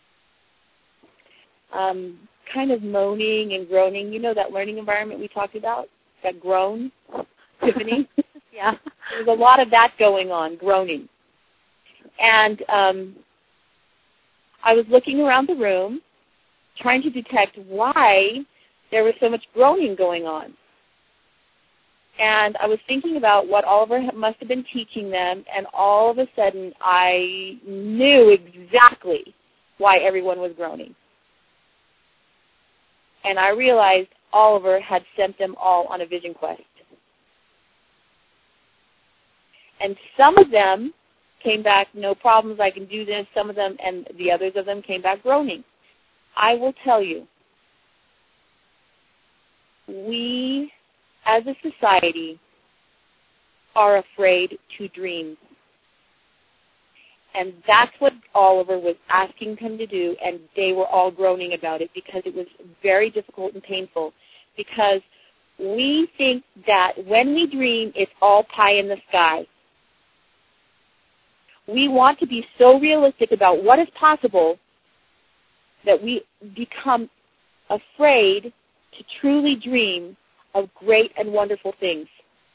um, kind of moaning and groaning. You know that learning environment we talked about? That groan, Tiffany? Yeah. There was a lot of that going on, groaning. And um, I was looking around the room, trying to detect why there was so much groaning going on. And I was thinking about what Oliver must have been teaching them, and all of a sudden I knew exactly why everyone was groaning. And I realized Oliver had sent them all on a vision quest. And some of them came back, no problems, I can do this. Some of them, and the others of them came back groaning. I will tell you, we as a society are afraid to dream. And that's what Oliver was asking them to do, and they were all groaning about it because it was very difficult and painful, because we think that when we dream, it's all pie in the sky. We want to be so realistic about what is possible that we become afraid to truly dream of great and wonderful things.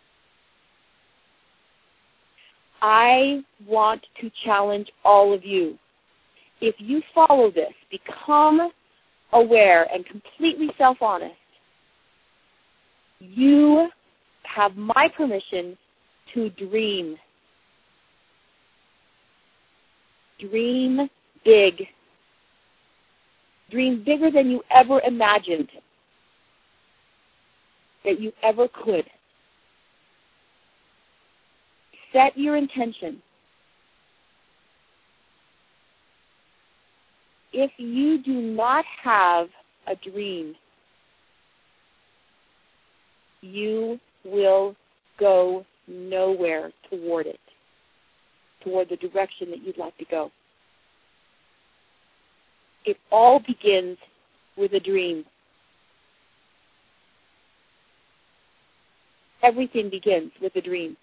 I want to challenge all of you. If you follow this, become aware and completely self-honest, you have my permission to dream. Dream big. Dream bigger than you ever imagined that you ever could. Set your intention. If you do not have a dream, you will go nowhere toward it, toward the direction that you'd like to go. It all begins with a dream. Everything begins with a dream.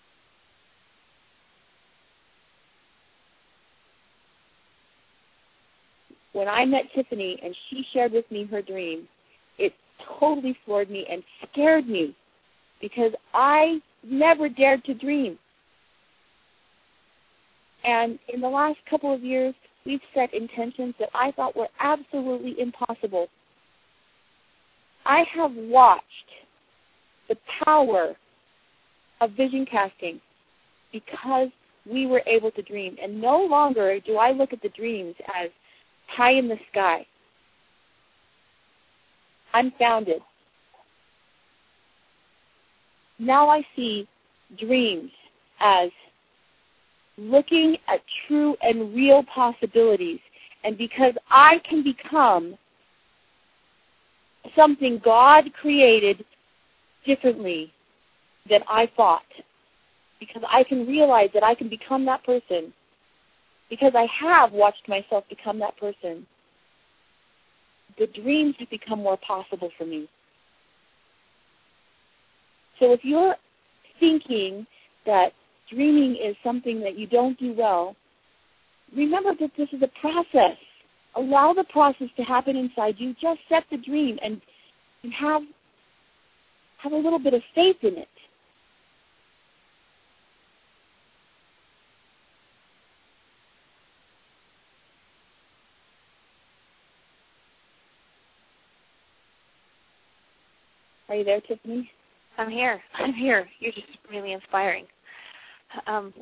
When I met Tiffany and she shared with me her dream, it totally floored me and scared me because I never dared to dream. And in the last couple of years, we've set intentions that I thought were absolutely impossible. I have watched the power of vision casting because we were able to dream. And no longer do I look at the dreams as high in the sky, unfounded. Now I see dreams as looking at true and real possibilities. And because I can become something God created differently than I thought, because I can realize that I can become that person, because I have watched myself become that person, the dreams have become more possible for me. So if you're thinking that dreaming is something that you don't do well, remember that this is a process. Allow the process to happen inside you. Just set the dream and, and have, have a little bit of faith in it. Are you there, Tiffany? I'm here. I'm here. You're just really inspiring. Um,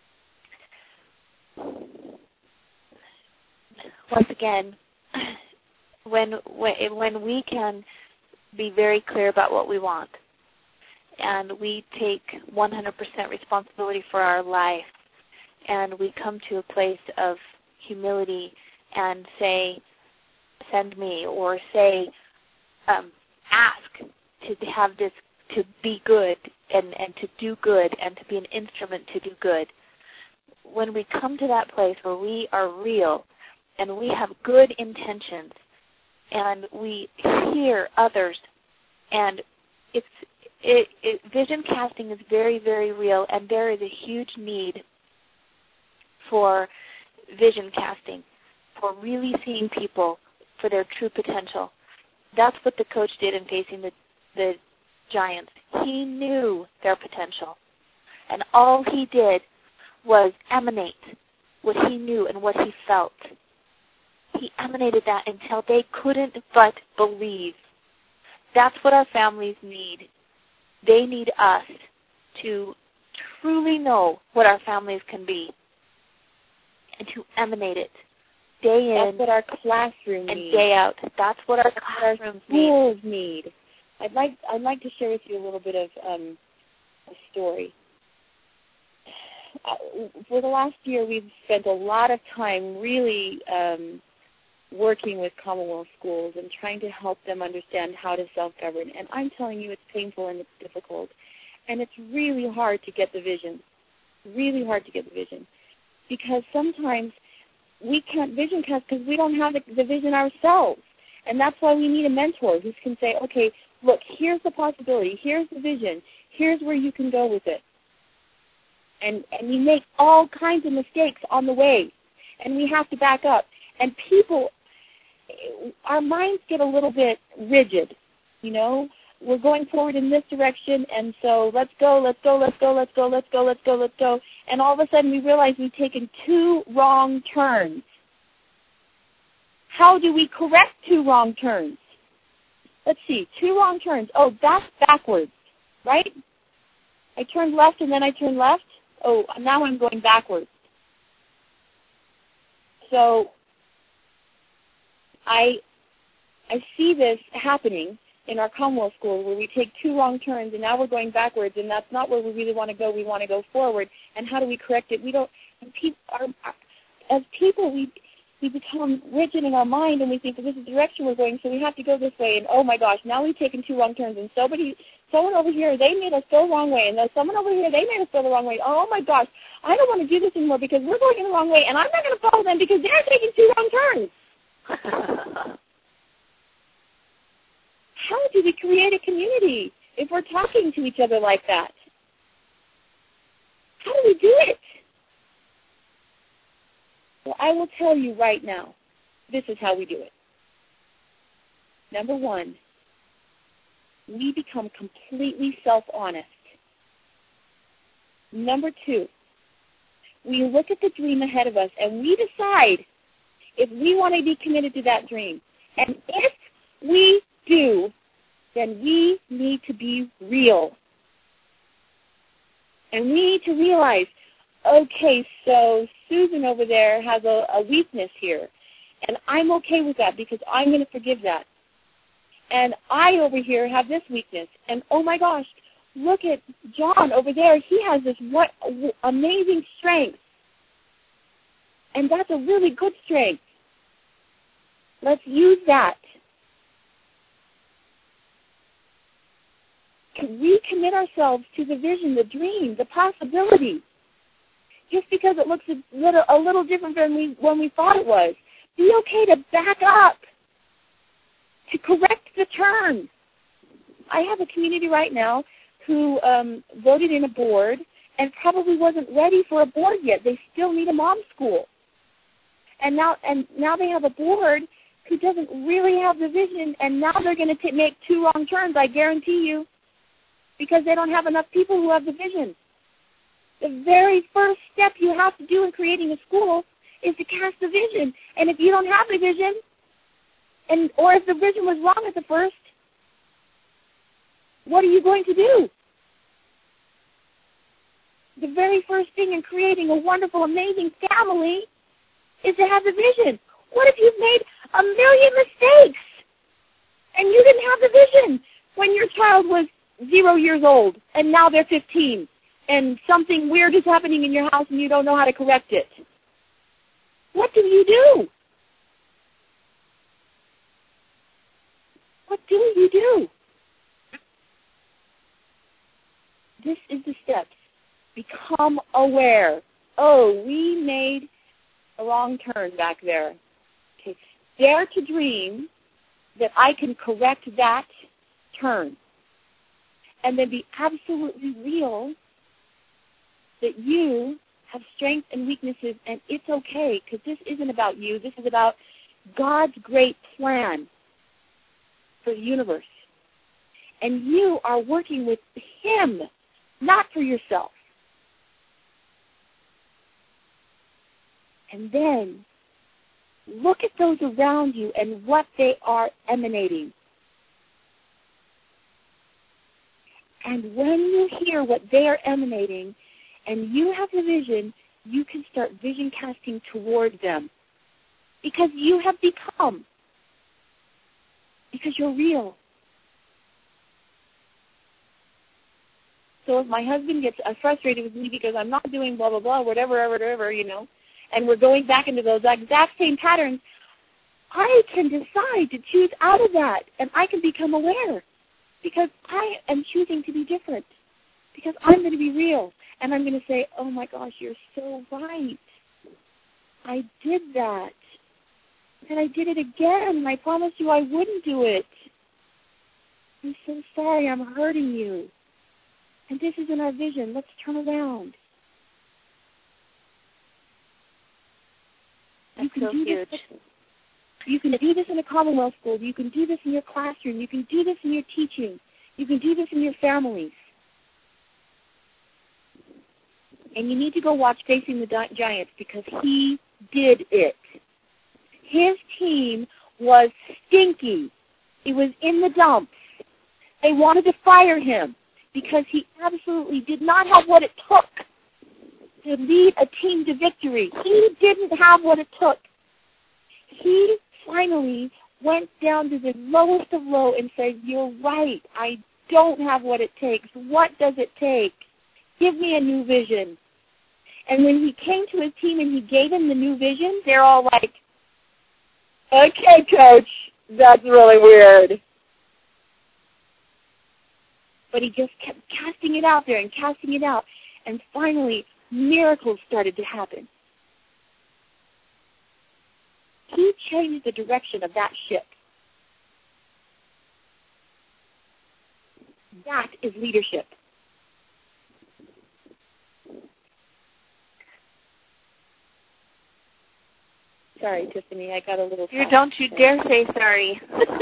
once again, when, when when we can be very clear about what we want, and we take one hundred percent responsibility for our life, and we come to a place of humility and say, send me, or say, um, ask to have this, to be good and, and to do good and to be an instrument to do good. When we come to that place where we are real and we have good intentions and we hear others, and it's it, it, vision casting is very, very real, and there is a huge need for vision casting, for really seeing people for their true potential. That's what the coach did in Facing the the Giants. He knew their potential, and all he did was emanate what he knew and what he felt. He emanated that until they couldn't but believe. That's what our families need. They need us to truly know what our families can be and to emanate it day in. That's what our classroom and needs. day out. That's what our classrooms schools need. I'd like I'd like to share with you a little bit of um, a story. Uh, for the last year, we've spent a lot of time really um, working with Commonwealth schools and trying to help them understand how to self-govern. And I'm telling you, it's painful and it's difficult. And it's really hard to get the vision, really hard to get the vision. Because sometimes we can't vision cast because we don't have the, the vision ourselves. And that's why we need a mentor who can say, okay, look, here's the possibility, here's the vision, here's where you can go with it. And and we make all kinds of mistakes on the way, and we have to back up. And people, our minds get a little bit rigid, you know. We're going forward in this direction, and so let's go, let's go, let's go, let's go, let's go, let's go, let's go. And all of a sudden we realize we've taken two wrong turns. How do we correct two wrong turns? Let's see, two wrong turns. Oh, that's backwards, right? I turned left and then I turned left. Oh, now I'm going backwards. So I I see this happening in our Commonwealth schools where we take two wrong turns and now we're going backwards, and that's not where we really want to go. We want to go forward. And how do we correct it? We don't. People are, as people, we we become rigid in our mind and we think that this is the direction we're going, so we have to go this way. And oh my gosh, now we've taken two wrong turns, and somebody, someone over here, they made us go the wrong way, and there's someone over here, they made us go the wrong way. Oh my gosh, I don't want to do this anymore because we're going in the wrong way, and I'm not going to follow them because they're taking two wrong turns. How do we create a community if we're talking to each other like that? How do we do it? Well, I will tell you right now, this is how we do it. Number one, we become completely self-honest. Number two, we look at the dream ahead of us and we decide if we want to be committed to that dream. And if we do, then we need to be real. And we need to realize, okay, so Susan over there has a, a weakness here, and I'm okay with that because I'm going to forgive that. And I over here have this weakness, and oh my gosh, look at John over there. He has this what amazing strength, and that's a really good strength. Let's use that. We commit ourselves to the vision, the dream, the possibility. Just because it looks a little, a little different than we, when we thought it was. Be okay to back up, to correct the turn. I have a community right now who um, voted in a board and probably wasn't ready for a board yet. They still need a mom school. And now, and now they have a board who doesn't really have the vision, and now they're going to make two wrong turns, I guarantee you, because they don't have enough people who have the vision. The very first step you have to do in creating a school is to cast the vision. And if you don't have the vision, and or if the vision was wrong at the first, what are you going to do? The very first thing in creating a wonderful, amazing family is to have the vision. What if you've made a million mistakes and you didn't have the vision when your child was zero years old and now they're fifteen? And something weird is happening in your house and you don't know how to correct it? What do you do? What do you do? This is the steps. Become aware. Oh, we made a wrong turn back there. Okay, dare to dream that I can correct that turn. And then be absolutely real that you have strengths and weaknesses, and it's okay, because this isn't about you. This is about God's great plan for the universe. And you are working with Him, not for yourself. And then look at those around you and what they are emanating. And when you hear what they are emanating, and you have the vision, you can start vision casting toward them. Because you have become. Because you're real. So if my husband gets frustrated with me because I'm not doing blah, blah, blah, whatever, whatever, you know, and we're going back into those exact same patterns, I can decide to choose out of that, and I can become aware. Because I am choosing to be different. Because I'm going to be real. And I'm going to say, oh, my gosh, you're so right. I did that. And I did it again. And I promised you I wouldn't do it. I'm so sorry I'm hurting you. And this isn't our vision. Let's turn around. That's you can so do huge. This. You can do this in a Commonwealth school. You can do this in your classroom. You can do this in your teaching. You can do this in your families. And you need to go watch Facing the Giants because he did it. His team was stinky. It was in the dumps. They wanted to fire him. because he absolutely did not have what it took to lead a team to victory. He didn't have what it took. He finally went down to the lowest of low and said, you're right, I don't have what it takes. What does it take? Give me a new vision. And when he came to his team and he gave them the new vision, they're all like, okay, coach, that's really weird. But he just kept casting it out there and casting it out. And finally, miracles started to happen. He changed the direction of that ship. That is leadership. Sorry, Tiffany, I got a little... You don't you dare say sorry.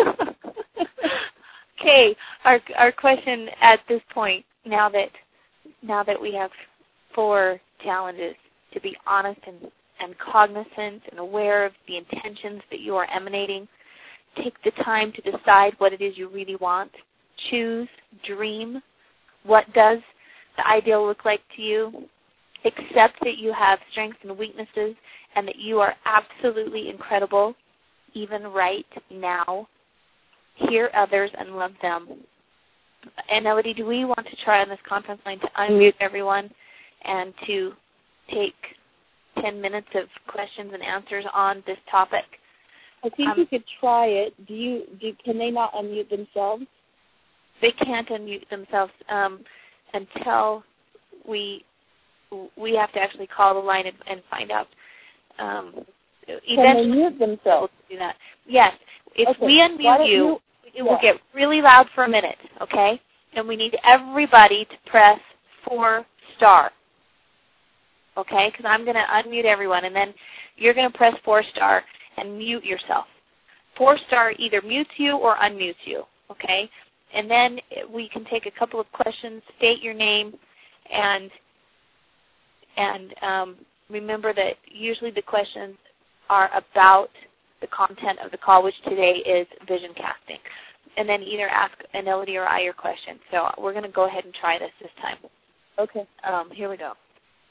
Okay, our our question at this point, now that now that we have four challenges, to be honest and, and cognizant and aware of the intentions that you are emanating, take the time to decide what it is you really want, choose, dream, what does the ideal look like to you, accept that you have strengths and weaknesses and that you are absolutely incredible, even right now. Hear others and love them. And Elodie, do we want to try on this conference line to unmute everyone and to take ten minutes of questions and answers on this topic? I think um, you could try it. Do you? Do, can they not unmute themselves? They can't unmute themselves um, until we we have to actually call the line and, and find out. Um, can they mute themselves? Do that. Yes. If okay. we unmute you, you, it yeah. will get really loud for a minute, okay? And we need everybody to press four star, okay? Because I'm going to unmute everyone, and then you're going to press four star and mute yourself. Four star either mutes you or unmutes you, okay? And then we can take a couple of questions, state your name, and and um, remember that usually the questions are about the content of the call, which today is vision casting. And then either ask an Elodie or I your question. So we're going to go ahead and try this this time. Okay. Um, here we go.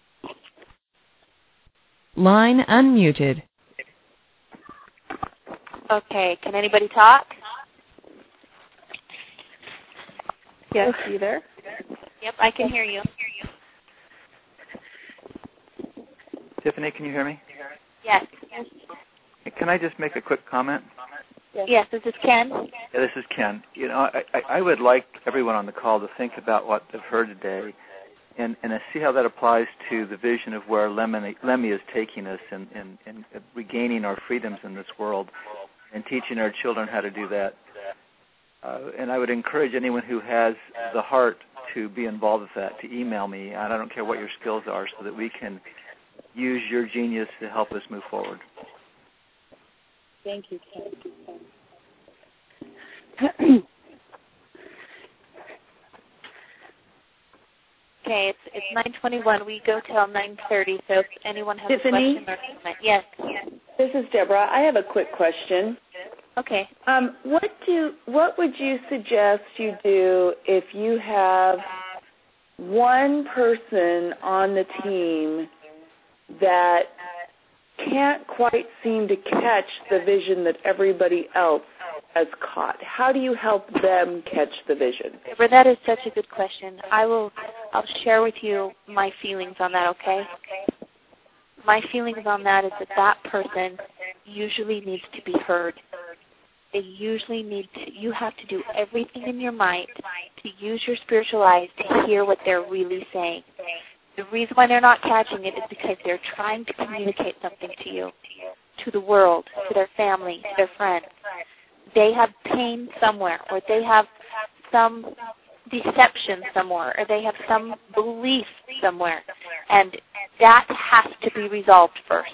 Line unmuted. Okay. Can anybody talk? Yes, you there? Yep, I can hear you. Tiffany, can you hear me? Yes. Yes. Can I just make a quick comment? Yes, yes this is Ken. Yeah, this is Ken. You know, I, I would like everyone on the call to think about what they've heard today and, and see how that applies to the vision of where Lemmy, Lemmy is taking us and, and, and regaining our freedoms in this world and teaching our children how to do that. Uh, and I would encourage anyone who has the heart to be involved with that to email me, and I don't care what your skills are, so that we can use your genius to help us move forward. Thank you, Ken. Okay, it's it's nine twenty-one. We go till nine thirty. So if anyone has Tiffany? a question or comment, yes. This is Deborah. I have a quick question. Okay. Um, what do what would you suggest you do if you have one person on the team that can't quite seem to catch the vision that everybody else has caught? How do you help them catch the vision? Deborah, that is such a good question. I will I'll share with you my feelings on that, okay? My feelings on that is that that person usually needs to be heard. They usually need to, you have to do everything in your might to use your spiritual eyes to hear what they're really saying. The reason why they're not catching it is because they're trying to communicate something to you, to the world, to their family, to their friends. They have pain somewhere, or they have some deception somewhere, or they have some belief somewhere, and that has to be resolved first.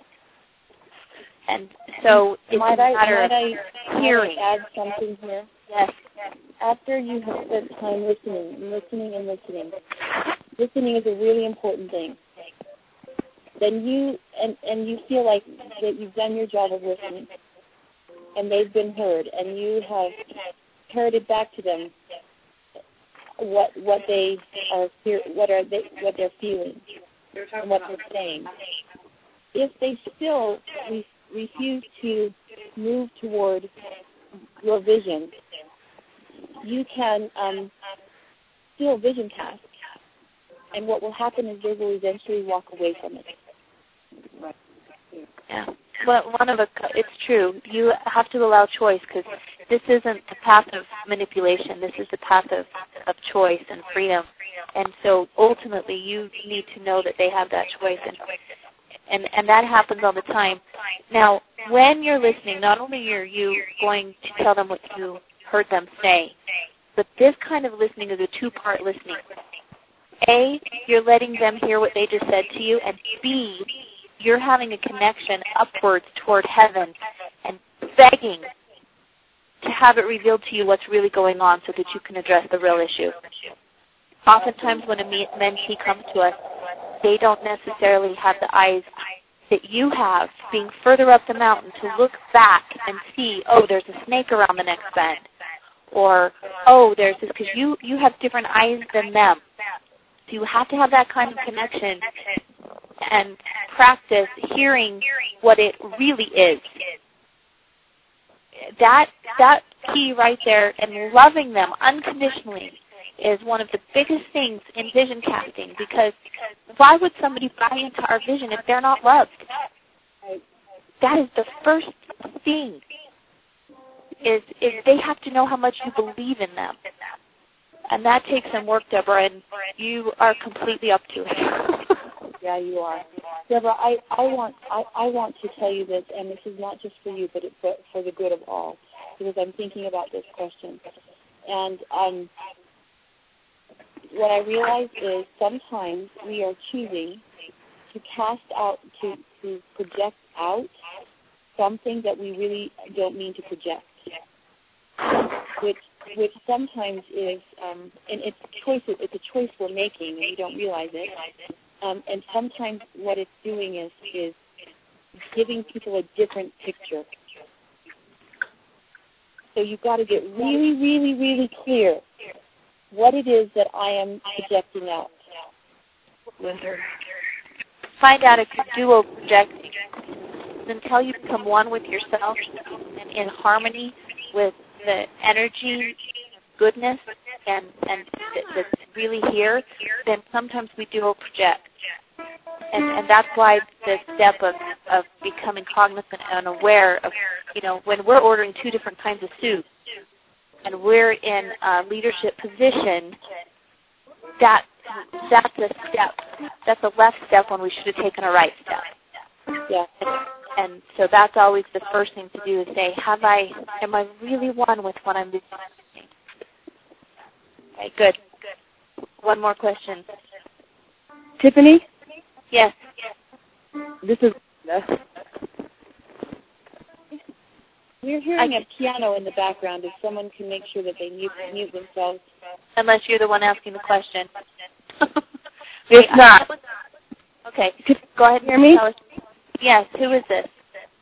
And so it's might a matter I, of I, hearing. Might I add something here? Yes. After you have spent time listening, listening and listening, listening is a really important thing. Then you and, and you feel like that you've done your job of listening, and they've been heard, and you have heard it back to them. what what they are what are they what they're feeling and what they're saying. If they still re- refuse to move toward your vision, you can um, still vision cast, and what will happen is they will eventually walk away from it. Right. Yeah. Well, one of a, it's true. You have to allow choice, because this isn't the path of manipulation. This is the path of, of choice and freedom. And so ultimately, you need to know that they have that choice, and and and that happens all the time. Now, when you're listening, not only are you going to tell them what you heard them say, but this kind of listening is a two-part listening. A, you're letting them hear what they just said to you, and B, you're having a connection upwards toward heaven and begging to have it revealed to you what's really going on so that you can address the real issue. Oftentimes when a mentee comes to us, they don't necessarily have the eyes that you have, being further up the mountain, to look back and see, oh, there's a snake around the next bend. Or, oh, there's this, because you, you have different eyes than them. So you have to have that kind of connection and practice hearing what it really is. That that key right there, and loving them unconditionally, is one of the biggest things in vision casting, because why would somebody buy into our vision if they're not loved? That is the first thing, is, is they have to know how much you believe in them. And that takes some work, Deborah, and you are completely up to it. Yeah, you are. Deborah, I, I want I, I want to tell you this, and this is not just for you, but it's for, for the good of all, because I'm thinking about this question. And um, what I realize is sometimes we are choosing to cast out, to, to project out something that we really don't mean to project, which which sometimes is, um, and it's choices. It's a choice we're making, and we don't realize it. Um, and sometimes what it's doing is is giving people a different picture. So you've got to get really, really, really clear what it is that I am projecting out. Find out if you're dual projecting. Until you become one with yourself and in harmony with the energy, goodness, and, and that's really here, then sometimes we dual project. And, and that's why the step of, of becoming cognizant and aware of, you know, when we're ordering two different kinds of suits and we're in a leadership position, that that's a step. That's a left step when we should have taken a right step. Yeah. And, and so that's always the first thing to do, is say, have I, am I really one with what I'm doing? Okay, good. One more question. Tiffany? Yes. This is... We're hearing a piano in the background. If someone can make sure that they mute, mute themselves. Unless you're the one asking the question. It's not. Okay. Go ahead and hear me? Tell us. Yes. Who is this?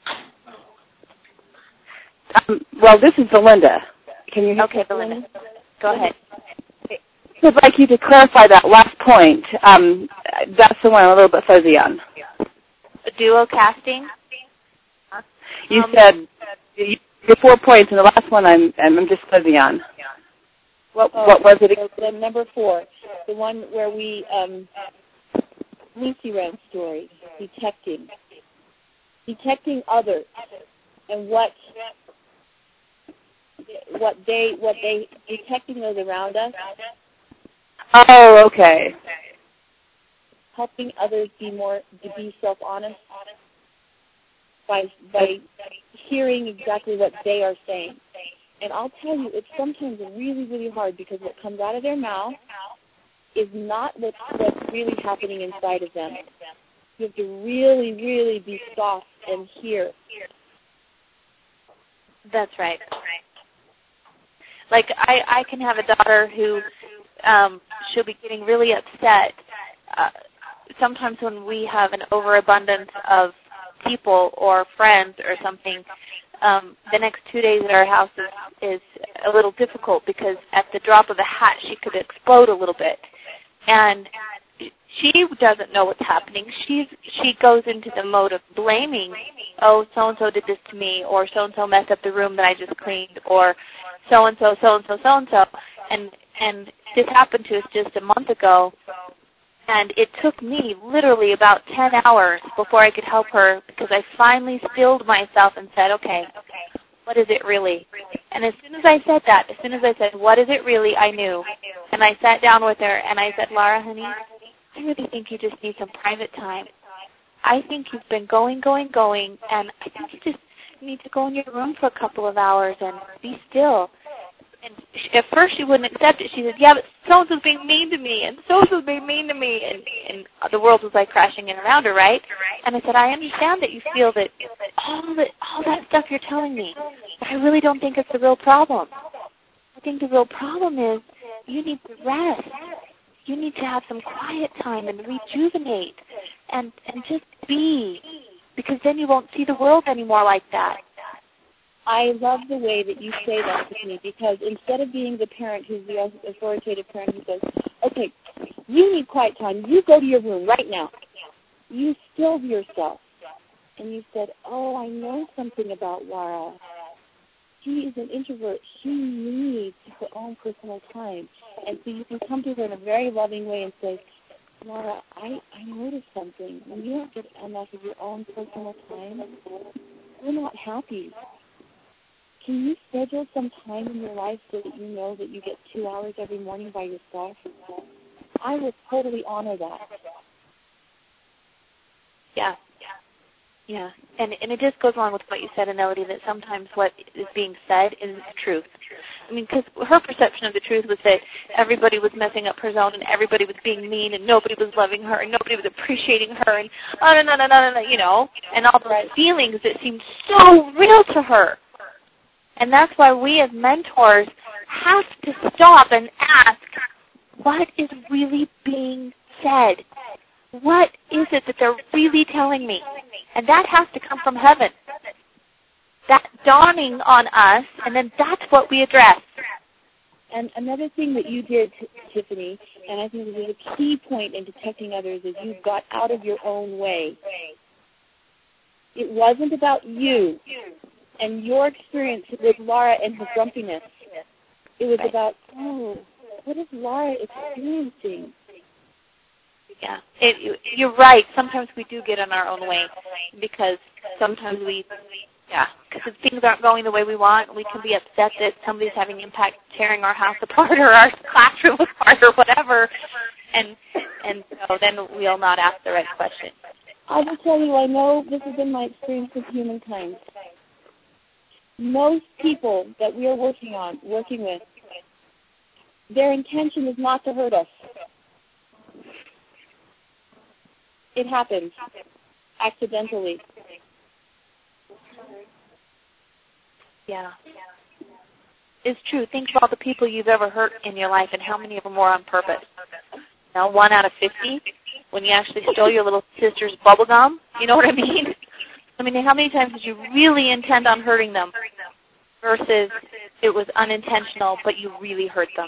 Um, well, this is Belinda. Can you hear Okay, Belinda. Go ahead. I'd like you to clarify that last point. Um, that's the one I'm a little bit fuzzy on. Duo casting? You um, said your four points, and the last one I'm I'm just fuzzy on. What oh, what was it? The number four, the one where we um, Lucy Rand's story, detecting, detecting others, and what what they what they detecting those around us. Oh, okay. Helping others be more to be self-honest by by hearing exactly what they are saying. And I'll tell you, it's sometimes really, really hard, because what comes out of their mouth is not what's, what's really happening inside of them. You have to really, really be soft and hear. That's right. Like, I, I can have a daughter who um, she'll be getting really upset. Uh, sometimes when we have an overabundance of people or friends or something, um, the next two days at our house is, is a little difficult because at the drop of a hat she could explode a little bit. And she doesn't know what's happening. She's she goes into the mode of blaming, oh, so-and-so did this to me, or so-and-so messed up the room that I just cleaned, or so-and-so, so-and-so, so-and-so. And, and this happened to us just a month ago, and it took me literally about ten hours before I could help her because I finally stilled myself and said, okay, what is it really? And as soon as I said that, as soon as I said, what is it really, I knew. And I sat down with her and I said, Laura, honey, I really think you just need some private time. I think you've been going, going, going, and I think you just need to go in your room for a couple of hours and be still. And she, at first she wouldn't accept it. She said, yeah, but so-and-so's being mean to me, and so-and-so's being mean to me. And, and the world was like crashing in around her, right? And I said, I understand that you feel that all that, all that stuff you're telling me, but I really don't think it's the real problem. I think the real problem is you need to rest. You need to have some quiet time and rejuvenate and, and just be, because then you won't see the world anymore like that. I love the way that you say that to me, because instead of being the parent who's the authoritative parent who says, okay, you need quiet time, you go to your room right now. You stilled yourself. And you said, oh, I know something about Laura. She is an introvert. She needs her own personal time. And so you can come to her in a very loving way and say, Laura, I, I noticed something. When you don't get enough of your own personal time, you're not happy. Can you schedule some time in your life so that you know that you get two hours every morning by yourself? I would totally honor that. Yeah. Yeah, and and it just goes along with what you said, Anelity, that sometimes what is being said is the truth. I mean, because her perception of the truth was that everybody was messing up her zone and everybody was being mean and nobody was loving her and nobody was appreciating her and oh, no, no, no, no, no, you know, and all those feelings that seemed so real to her. And that's why we as mentors have to stop and ask, what is really being said? What is it that they're really telling me? And that has to come from heaven. That dawning on us, and then that's what we address. And another thing that you did, Tiffany, and I think this is a key point in detecting others, is you got out of your own way. It wasn't about you and your experience with Laura and her grumpiness. It was about, oh, what is Laura experiencing? Yeah, it, you're right. Sometimes we do get in our own way because sometimes we, yeah, because things aren't going the way we want. We can be upset that somebody's having impact, tearing our house apart or our classroom apart or whatever, and and so then we'll not ask the right question. I will tell you, I know this has been my experience with humankind. Most people that we are working on, working with, their intention is not to hurt us. It happens accidentally. Yeah. It's true. Think of all the people you've ever hurt in your life and how many of them were on purpose. Now, one out of fifty, when you actually stole your little sister's bubble gum, you know what I mean? I mean, how many times did you really intend on hurting them versus it was unintentional, but you really hurt them?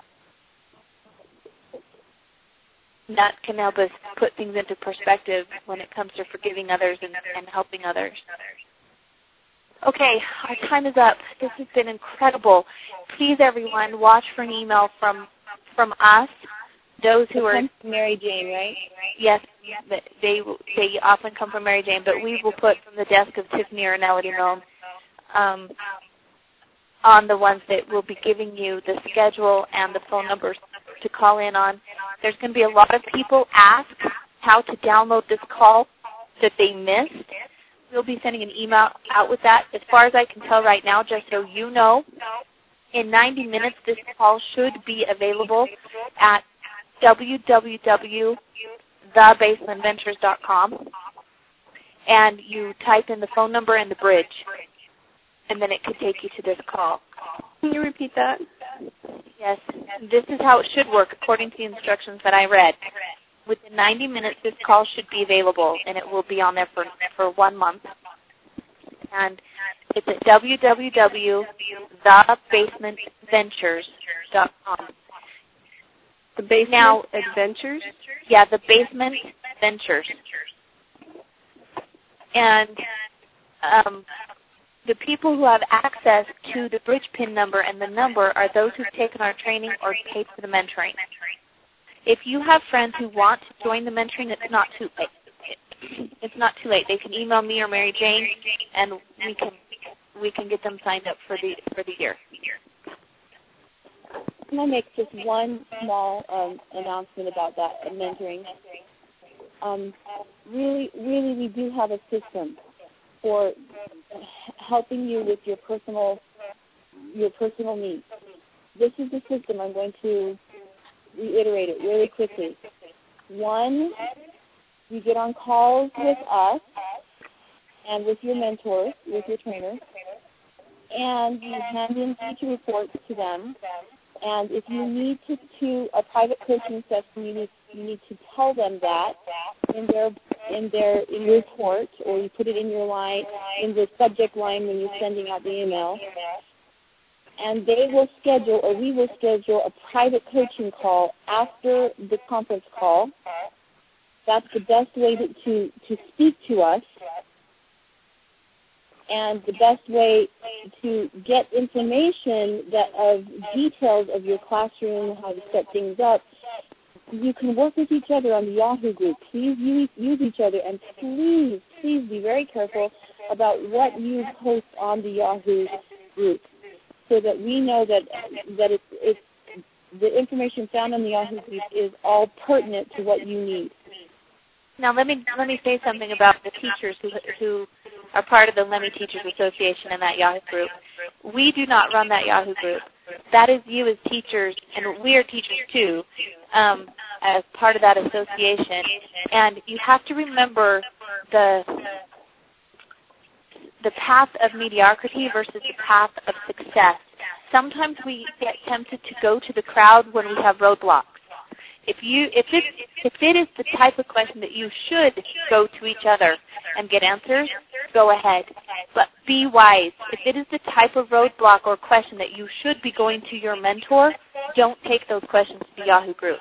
That can help us put things into perspective when it comes to forgiving others and, and helping others. Okay, our time is up. This has been incredible. Please, everyone, watch for an email from from us. Those who are Mary Jane, right? Yes, they they often come from Mary Jane, but we will put from the desk of Tiffany or Anelity Milne um, on the ones that will be giving you the schedule and the phone numbers to call in on. There's going to be a lot of people ask how to download this call that they missed. We'll be sending an email out with that. As far as I can tell right now, just so you know, in ninety minutes, this call should be available at w w w dot the baseline ventures dot com, and you type in the phone number and the bridge, and then it could take you to this call. Can you repeat that? Yes, this is how it should work according to the instructions that I read. Within ninety minutes, this call should be available, and it will be on there for, for one month. And It's at w w w dot the basement ventures dot com. The Basement now, Adventures? Yeah, The Basement Ventures. And um, the people who have access to the bridge pin number and the number are those who've taken our training or paid for the mentoring. If you have friends who want to join the mentoring, it's not too late. It's not too late. They can email me or Mary Jane, and we can we can get them signed up for the for the year. Can I make just one small um, announcement about that uh, mentoring? Um, really, really, we do have a system for helping you with your personal your personal needs. This is the system. I'm going to reiterate it really quickly. One, you get on calls with us and with your mentors, with your trainer, and you hand in teacher reports to them. And if you need to do a private coaching session, you need you need to tell them that in their in their in your report, or you put it in your line in the subject line when you're sending out the email. And they will schedule, or we will schedule, a private coaching call after the conference call. That's the best way to to, to speak to us, and the best way to get information that of details of your classroom, how to set things up. You can work with each other on the Yahoo group. Please use, use each other, and please, please be very careful about what you post on the Yahoo group, so that we know that that it's, it's the information found on the Yahoo group is all pertinent to what you need. Now let me let me say something about the teachers who who are part of the Lemmy Teachers Association and that Yahoo group. We do not run that Yahoo group. That is you as teachers, and we are teachers too, um, as part of that association. And you have to remember the the path of mediocrity versus the path of success. Sometimes we get tempted to go to the crowd when we have roadblocks. If you if it if it is the type of question that you should go to each other and get answers, go ahead. But be wise. If it is the type of roadblock or question that you should be going to your mentor, don't take those questions to the Yahoo group.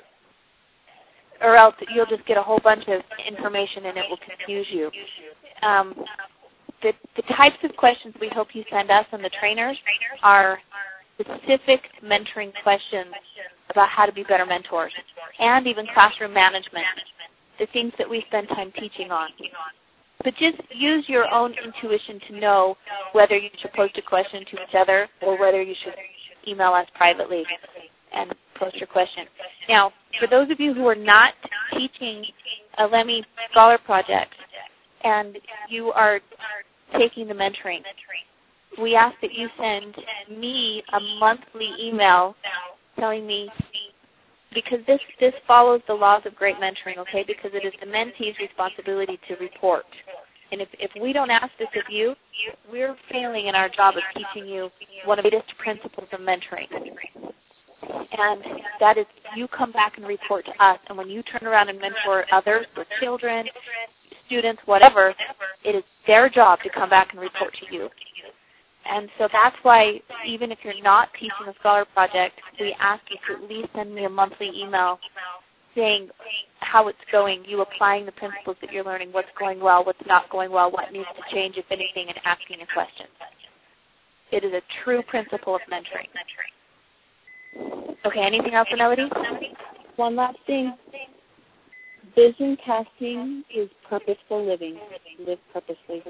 Or else you'll just get a whole bunch of information and it will confuse you. Um, the, the types of questions we hope you send us and the trainers are specific mentoring questions about how to be better mentors, and even classroom management, the things that we spend time teaching on. But just use your own intuition to know whether you should post a question to each other or whether you should email us privately and post your question. Now, for those of you who are not teaching a Lemmy Scholar Project and you are taking the mentoring, we ask that you send me a monthly email telling me, because this, this follows the laws of great mentoring, okay, because it is the mentee's responsibility to report. And if, if we don't ask this of you, we're failing in our job of teaching you one of the greatest principles of mentoring. And that is you come back and report to us, and when you turn around and mentor others, the children, students, whatever, it is their job to come back and report to you. And so that's why, even if you're not teaching a Scholar Project, we ask you to at least send me a monthly email saying how it's going, you applying the principles that you're learning, what's going well, what's not going well, what needs to change, if anything, and asking a question. It is a true principle of mentoring. Okay, anything else, Melody? One last thing. Vision casting is purposeful living. Live purposely.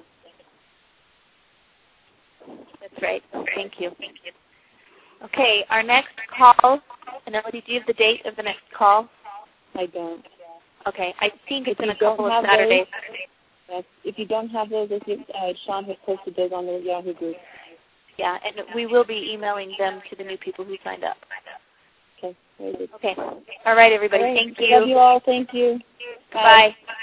That's right. Thank you. Okay, our next call, Melody, do you have the date of the next call? I don't. Okay, I think it's if in a couple of Saturdays. Those, if you don't have those, uh, Sean has posted those on the Yahoo group. Yeah, and we will be emailing them to the new people who signed up. Okay, very good. Okay. All right, everybody. All right. Thank you. Love you all. Thank you. Bye. Bye.